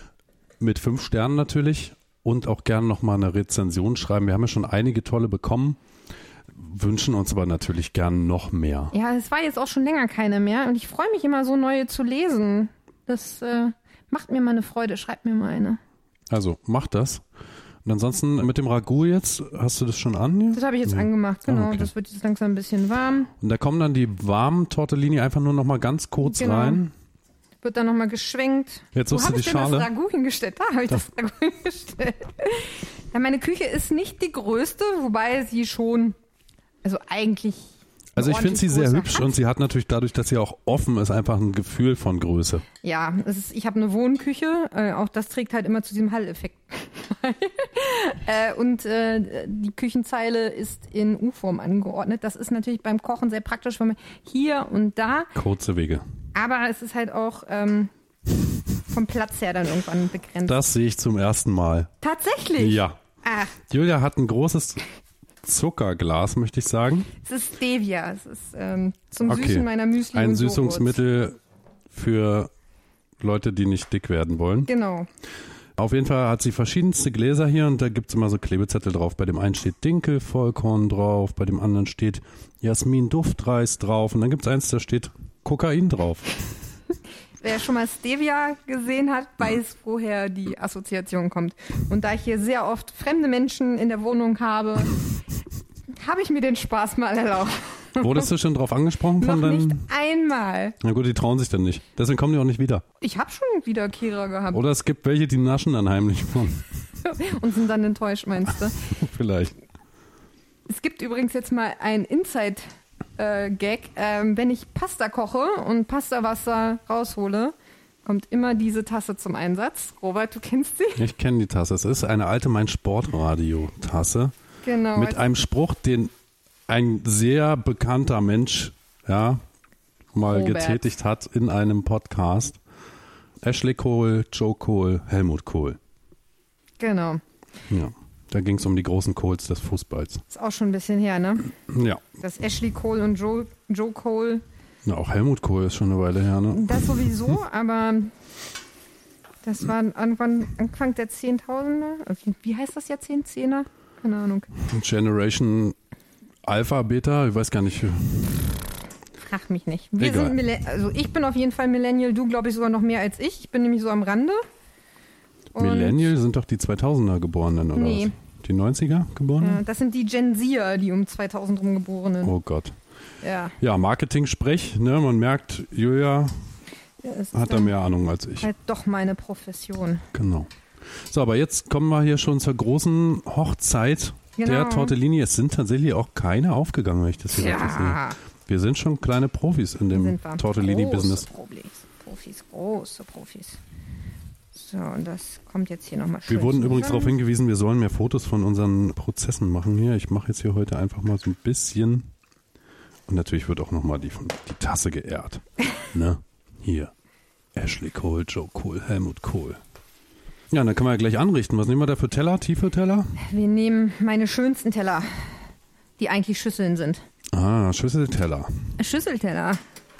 [SPEAKER 2] mit fünf Sternen natürlich, und auch gern nochmal eine Rezension schreiben. Wir haben ja schon einige tolle bekommen, wünschen uns aber natürlich gern noch mehr.
[SPEAKER 3] Ja, es war jetzt auch schon länger keine mehr. Und ich freue mich immer so, neue zu lesen. Das äh, macht mir mal eine Freude. Schreibt mir mal eine.
[SPEAKER 2] Also macht das. Und ansonsten mit dem Ragout jetzt, hast du das schon an? Ja?
[SPEAKER 3] Das habe ich jetzt
[SPEAKER 2] Ja.
[SPEAKER 3] angemacht, genau.
[SPEAKER 2] Ah, okay.
[SPEAKER 3] Das wird jetzt langsam ein bisschen warm.
[SPEAKER 2] Und da kommen dann die warmen Tortellini einfach nur nochmal ganz kurz
[SPEAKER 3] Genau.
[SPEAKER 2] rein.
[SPEAKER 3] Wird dann nochmal geschwenkt.
[SPEAKER 2] Jetzt
[SPEAKER 3] Wo
[SPEAKER 2] suchst du
[SPEAKER 3] habe ich
[SPEAKER 2] die
[SPEAKER 3] denn
[SPEAKER 2] Schale.
[SPEAKER 3] das Ragout hingestellt? Da habe ich das Ragout hingestellt. Ja, meine Küche ist nicht die größte, wobei sie schon, also eigentlich
[SPEAKER 2] Also ich finde sie sehr
[SPEAKER 3] Größe
[SPEAKER 2] hübsch
[SPEAKER 3] hat.
[SPEAKER 2] und sie hat natürlich dadurch, dass sie auch offen ist, einfach ein Gefühl von Größe.
[SPEAKER 3] Ja, es ist, ich habe eine Wohnküche, äh, auch das trägt halt immer zu diesem Hall-Effekt bei. äh, und äh, die Küchenzeile ist in U-Form angeordnet. Das ist natürlich beim Kochen sehr praktisch, wenn man hier und da,
[SPEAKER 2] Kurze Wege.
[SPEAKER 3] aber es ist halt auch ähm, vom Platz her dann irgendwann begrenzt.
[SPEAKER 2] Das sehe ich zum ersten Mal.
[SPEAKER 3] Tatsächlich?
[SPEAKER 2] Ja.
[SPEAKER 3] Ach,
[SPEAKER 2] Julia hat ein großes Zuckerglas, möchte ich sagen.
[SPEAKER 3] es ist Stevia. Es ist ähm, zum
[SPEAKER 2] Okay.
[SPEAKER 3] Süßen meiner Müsli
[SPEAKER 2] Ein
[SPEAKER 3] und Joghurt.
[SPEAKER 2] Süßungsmittel für Leute, die nicht dick werden wollen.
[SPEAKER 3] Genau.
[SPEAKER 2] Auf jeden Fall hat sie verschiedenste Gläser hier und da gibt's immer so Klebezettel drauf. Bei dem einen steht Dinkelvollkorn drauf, bei dem anderen steht Jasmin Duftreis drauf und dann gibt's eins, da steht Kokain drauf.
[SPEAKER 3] Wer schon mal Stevia gesehen hat, weiß, woher die Assoziation kommt. Und da ich hier sehr oft fremde Menschen in der Wohnung habe, habe ich mir den Spaß mal erlaubt.
[SPEAKER 2] Wurdest du schon drauf angesprochen
[SPEAKER 3] Noch
[SPEAKER 2] von
[SPEAKER 3] nicht
[SPEAKER 2] deinen...
[SPEAKER 3] einmal.
[SPEAKER 2] Na gut, die trauen sich dann nicht. Deswegen kommen die auch nicht wieder.
[SPEAKER 3] Ich habe schon Wiederkehrer gehabt
[SPEAKER 2] Oder es gibt welche, die naschen dann heimlich von.
[SPEAKER 3] und sind dann enttäuscht, meinst du?
[SPEAKER 2] Vielleicht.
[SPEAKER 3] Es gibt übrigens jetzt mal ein Inside-Gag. Ähm, wenn ich Pasta koche und Pastawasser raushole, kommt immer diese Tasse zum Einsatz. Robert, du kennst sie?
[SPEAKER 2] Ich kenne die Tasse. Es ist eine alte Mein Sportradio-Tasse.
[SPEAKER 3] Genau.
[SPEAKER 2] Mit einem Spruch, den ein sehr bekannter Mensch ja, mal
[SPEAKER 3] Robert.
[SPEAKER 2] getätigt hat in einem Podcast. Ashley Cole, Joe Cole, Helmut Kohl.
[SPEAKER 3] Genau.
[SPEAKER 2] Ja, da ging es um die großen Coles des Fußballs.
[SPEAKER 3] Ist auch schon ein bisschen her, ne?
[SPEAKER 2] Ja,
[SPEAKER 3] Dass Ashley Cole und Joe, Joe Cole,
[SPEAKER 2] ja auch Helmut Kohl ist schon eine Weile her. Ne?
[SPEAKER 3] das sowieso, aber das war Anfang, Anfang der Zehntausender. Also, wie heißt das Jahrzehnt? Zehner? Keine Ahnung.
[SPEAKER 2] Generation Alpha, Beta, ich weiß gar nicht.
[SPEAKER 3] Frag mich nicht. Wir
[SPEAKER 2] Egal.
[SPEAKER 3] sind Millenn- also ich bin auf jeden Fall Millennial, du glaube ich sogar noch mehr als ich. Ich bin nämlich so am Rande. Und,
[SPEAKER 2] Millennial sind doch die zweitausender Geborenen, oder
[SPEAKER 3] Nee.
[SPEAKER 2] was? Die neunziger Geborenen?
[SPEAKER 3] Ja, das sind die Gen Zer, die um zweitausend rum Geborenen.
[SPEAKER 2] Oh Gott.
[SPEAKER 3] Ja.
[SPEAKER 2] Ja, Marketing-Sprech, ne? Man merkt, Julia
[SPEAKER 3] Ja, es ist
[SPEAKER 2] hat da
[SPEAKER 3] dann
[SPEAKER 2] mehr Ahnung als ich.
[SPEAKER 3] halt doch meine Profession.
[SPEAKER 2] Genau. So, aber jetzt kommen wir hier schon zur großen Hochzeit
[SPEAKER 3] Genau.
[SPEAKER 2] der Tortellini. Es sind tatsächlich auch keine aufgegangen, wenn ich das hier richtig sehe.
[SPEAKER 3] Ja,
[SPEAKER 2] Wir sind schon kleine Profis in dem
[SPEAKER 3] sind wir.
[SPEAKER 2] Tortellini-Business.
[SPEAKER 3] Große Profis, Profis, große Profis. So, und das kommt jetzt hier nochmal schön
[SPEAKER 2] Wir wurden
[SPEAKER 3] zusammen.
[SPEAKER 2] übrigens darauf hingewiesen, wir sollen mehr Fotos von unseren Prozessen machen hier. Ich mache jetzt hier heute einfach mal so ein bisschen. Und natürlich wird auch nochmal die, die Tasse geehrt. Ne? Hier. Ashley Cole, Joe Cole, Helmut Kohl. Ja, dann können wir ja gleich anrichten. Was nehmen wir da für Teller? Tiefe Teller?
[SPEAKER 3] Wir nehmen meine schönsten Teller, die eigentlich Schüsseln sind.
[SPEAKER 2] Ah, Schüsselteller.
[SPEAKER 3] Schüsselteller.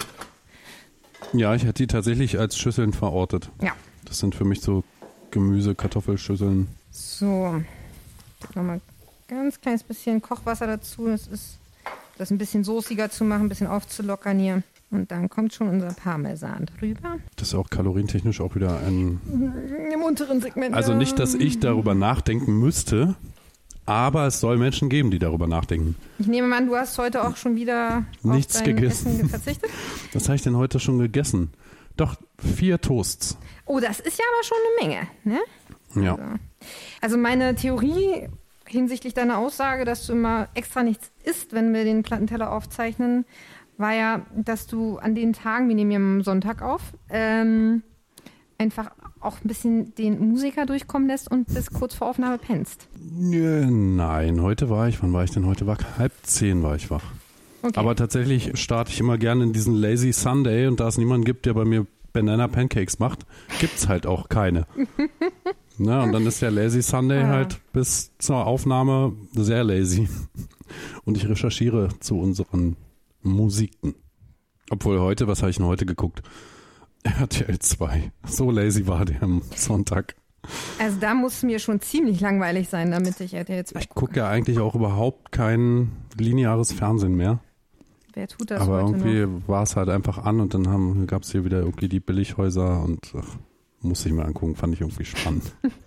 [SPEAKER 2] Ja, ich hätte die tatsächlich als Schüsseln verortet.
[SPEAKER 3] Ja.
[SPEAKER 2] Das sind für mich so Gemüse, Kartoffelschüsseln.
[SPEAKER 3] So. Nochmal ein ganz kleines bisschen Kochwasser dazu. Das ist das ein bisschen soßiger zu machen, ein bisschen aufzulockern hier. Und dann kommt schon unser Parmesan drüber.
[SPEAKER 2] Das ist auch kalorientechnisch auch wieder ein...
[SPEAKER 3] Im unteren Segment.
[SPEAKER 2] Also nicht, dass ich darüber nachdenken müsste, aber es soll Menschen geben, die darüber nachdenken.
[SPEAKER 3] Ich nehme mal an, du hast heute auch schon wieder
[SPEAKER 2] Nichts
[SPEAKER 3] auf dein
[SPEAKER 2] gegessen.
[SPEAKER 3] Essen verzichtet.
[SPEAKER 2] Was habe ich denn heute schon gegessen? Doch, vier Toasts.
[SPEAKER 3] Oh, das ist ja aber schon eine Menge, ne?
[SPEAKER 2] Ja.
[SPEAKER 3] Also, also meine Theorie hinsichtlich deiner Aussage, dass du immer extra nichts isst, wenn wir den Plattenteller aufzeichnen, war ja, dass du an den Tagen, wir nehmen ja am Sonntag auf, ähm, einfach auch ein bisschen den Musiker durchkommen lässt und bis kurz vor Aufnahme pennst.
[SPEAKER 2] Nö, Nein, heute war ich, wann war ich denn heute wach? Halb zehn war ich wach.
[SPEAKER 3] Okay.
[SPEAKER 2] Aber tatsächlich starte ich immer gerne in diesen Lazy Sunday und da es niemanden gibt, der bei mir Banana Pancakes macht, gibt's halt auch keine. Na, und dann ist der Lazy Sunday
[SPEAKER 3] Ja.
[SPEAKER 2] halt bis zur Aufnahme sehr lazy. Und ich recherchiere zu unseren Musiken. Obwohl heute, was habe ich denn heute geguckt? R T L zwei. So lazy war der am Sonntag.
[SPEAKER 3] Also da muss es mir schon ziemlich langweilig sein, damit ich R T L zwei
[SPEAKER 2] Ich gucke ja eigentlich auch überhaupt kein lineares Fernsehen mehr.
[SPEAKER 3] Wer tut das
[SPEAKER 2] Aber
[SPEAKER 3] heute
[SPEAKER 2] irgendwie
[SPEAKER 3] noch?
[SPEAKER 2] war es halt einfach an und dann gab es hier wieder irgendwie die Billighäuser und ach, muss ich mir angucken, fand ich irgendwie spannend.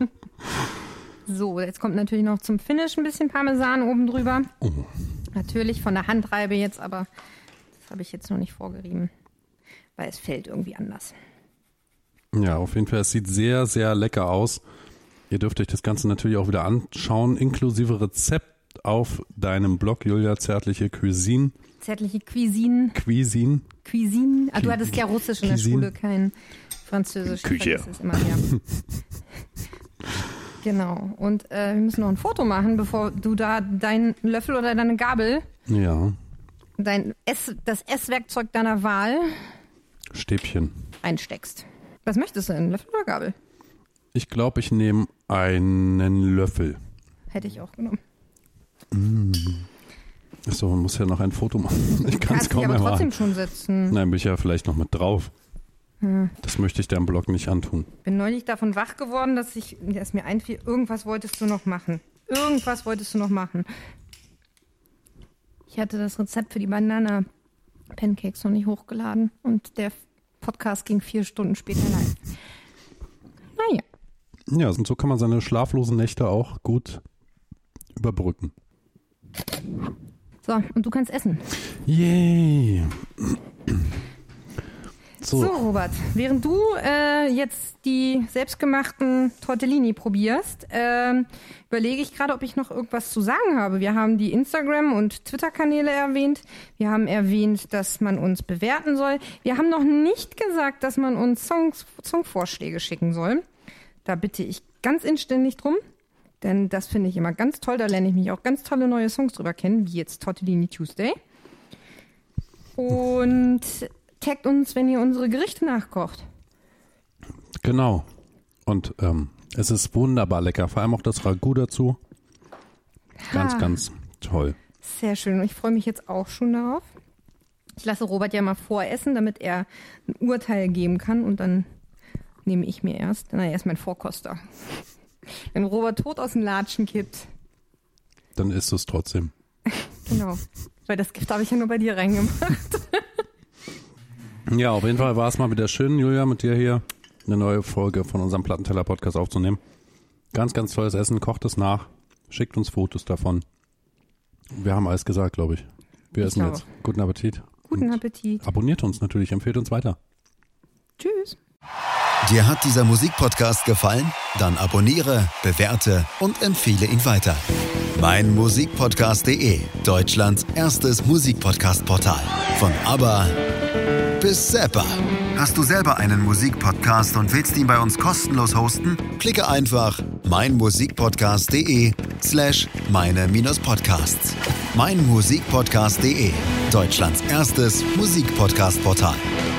[SPEAKER 3] So, jetzt kommt natürlich noch zum Finish ein bisschen Parmesan oben drüber.
[SPEAKER 2] Oh.
[SPEAKER 3] Natürlich von der Handreibe jetzt, aber das habe ich jetzt noch nicht vorgerieben, weil es fällt irgendwie anders.
[SPEAKER 2] Ja, auf jeden Fall, es sieht sehr, sehr lecker aus. Ihr dürft euch das Ganze natürlich auch wieder anschauen, inklusive Rezept auf deinem Blog Julia Zärtliche Cuisine.
[SPEAKER 3] Zärtliche Cuisine.
[SPEAKER 2] Cuisine.
[SPEAKER 3] Cuisine. Ah, du
[SPEAKER 2] Cu-
[SPEAKER 3] hattest ja Russisch in der
[SPEAKER 2] Cuisine.
[SPEAKER 3] Schule, kein Französisch.
[SPEAKER 2] Küche.
[SPEAKER 3] Das ist immer wieder. Genau. Und äh, wir müssen noch ein Foto machen, bevor du da deinen Löffel oder deine Gabel,
[SPEAKER 2] Ja,
[SPEAKER 3] dein Ess, das Esswerkzeug deiner Wahl
[SPEAKER 2] Stäbchen.
[SPEAKER 3] einsteckst. Was möchtest du denn? Löffel oder Gabel?
[SPEAKER 2] Ich glaube, ich nehme einen Löffel.
[SPEAKER 3] Hätte ich auch genommen.
[SPEAKER 2] Achso, man muss ja noch ein Foto machen. Ich kann es
[SPEAKER 3] Kannst dich
[SPEAKER 2] kaum
[SPEAKER 3] aber trotzdem
[SPEAKER 2] erwarten.
[SPEAKER 3] schon setzen.
[SPEAKER 2] Nein, bin ich ja vielleicht noch mit drauf. Das möchte ich deinem Blog nicht antun.
[SPEAKER 3] Bin neulich davon wach geworden, dass ich, dass mir einfiel, irgendwas wolltest du noch machen. Irgendwas wolltest du noch machen. Ich hatte das Rezept für die Banana Pancakes noch nicht hochgeladen und der Podcast ging vier Stunden später live. Naja.
[SPEAKER 2] Ja, und so kann man seine schlaflosen Nächte auch gut überbrücken.
[SPEAKER 3] So, und du kannst essen.
[SPEAKER 2] Yay!
[SPEAKER 3] So,
[SPEAKER 2] So,
[SPEAKER 3] Robert, während du äh, jetzt die selbstgemachten Tortellini probierst, ähm, überlege ich gerade, ob ich noch irgendwas zu sagen habe. Wir haben die Instagram- und Twitter-Kanäle erwähnt. Wir haben erwähnt, dass man uns bewerten soll. Wir haben noch nicht gesagt, dass man uns Songs, Songvorschläge schicken soll. Da bitte ich ganz inständig drum, denn das finde ich immer ganz toll. Da lerne ich mich auch ganz tolle neue Songs drüber kennen, wie jetzt Tortellini Tuesday. Und taggt uns, wenn ihr unsere Gerichte nachkocht.
[SPEAKER 2] genau. Und ähm, es ist wunderbar lecker. Vor allem auch das Ragout dazu. Ganz,
[SPEAKER 3] Ha.
[SPEAKER 2] ganz toll.
[SPEAKER 3] Sehr schön. Und ich freue mich jetzt auch schon darauf. Ich lasse Robert ja mal voressen, damit er ein Urteil geben kann. Und dann nehme ich mir erst, na, er ist mein Vorkoster. Wenn Robert tot aus dem Latschen kippt.
[SPEAKER 2] Dann isst es trotzdem.
[SPEAKER 3] Genau. Weil das Gift habe ich ja nur bei dir reingemacht.
[SPEAKER 2] Ja, auf jeden Fall war es mal wieder schön, Julia, mit dir hier eine neue Folge von unserem Plattenteller-Podcast aufzunehmen. Ganz, ganz tolles Essen. Kocht es nach. Schickt uns Fotos davon. Wir haben alles gesagt, glaube ich. Wir
[SPEAKER 3] Ich
[SPEAKER 2] essen
[SPEAKER 3] glaube.
[SPEAKER 2] jetzt. Guten Appetit.
[SPEAKER 3] Guten
[SPEAKER 2] Und
[SPEAKER 3] Appetit.
[SPEAKER 2] abonniert uns natürlich. Empfehlt uns weiter.
[SPEAKER 3] Tschüss.
[SPEAKER 1] Dir hat dieser Musikpodcast gefallen? Dann abonniere, bewerte und empfehle ihn weiter. meinmusikpodcast.de, Deutschlands erstes Musikpodcast-Portal. Von ABBA bis Zappa. Hast du selber einen Musikpodcast und willst ihn bei uns kostenlos hosten? Klicke einfach meinmusikpodcast.de slash meine-podcasts. meinmusikpodcast.de, Deutschlands erstes Musikpodcast-Portal.